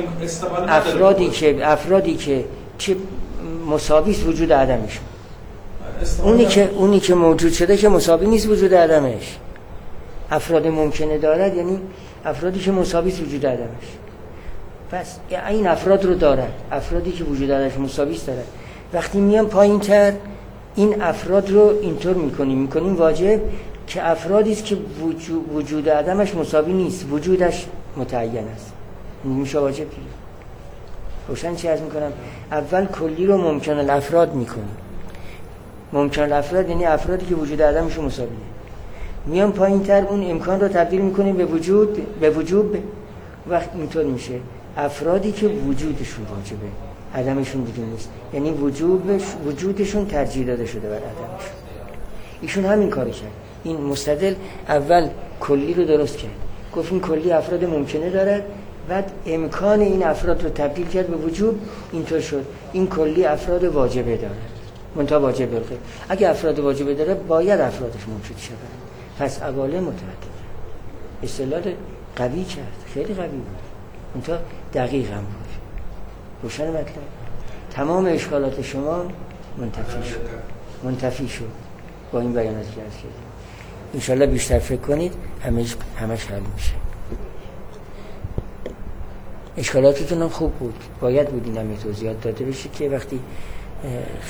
افرادی که چه مساوی است وجود عدمشون. اونی که موجود شده که مساوی نیست وجود عدمش. افراد ممکنه دارد یعنی افرادی که مساوی است وجود عدمش. پس این افراد رو دارد. افرادی که وجود عدمش مساوی است دارد. وقتی میان پایین‌تر این افراد رو اینطور میکنیم واجب که افرادی است که وجود عدمش مساوی نیست، وجودش متعین است. میشه واجب دیگه. روشن چی عرض میکنم؟ اول کلی رو ممکن الافراد میکنیم. ممکن الافراد یعنی افرادی که وجود عدمشون مساویه. میان پایین‌تر اون امکان رو تبدیل میکنیم به وجود وقت اینطور میشه افرادی که وجودشون واجبه، عدمشون وجود نیست. یعنی وجودشون ترجیح داده شده بر عدمشون. ایشون همین کارو کرد. این مستدل اول کلی رو درست کرد. گفت این کلی افراد ممکنه دارد، بعد امکان این افراد رو تبدیل کرد به وجود. اینطور شد این کلی افراد واجبه دارد. منتها واجب برقه. اگه افراد واجبه داره باید افرادش موجود شود. پس عوالم متعدده. اصطلاح قوی کرد، خیلی قوی بود. منتها دقیق هم بود. روشن مطلب. تمام اشکالات شما منتفی شد با این بیاناتی که عرض کردیم. انشالله بیشتر فکر کنید همش حل میشه. اشکالاتتون هم خوب بود، باید بود این هم توضیحات داده بشه که وقتی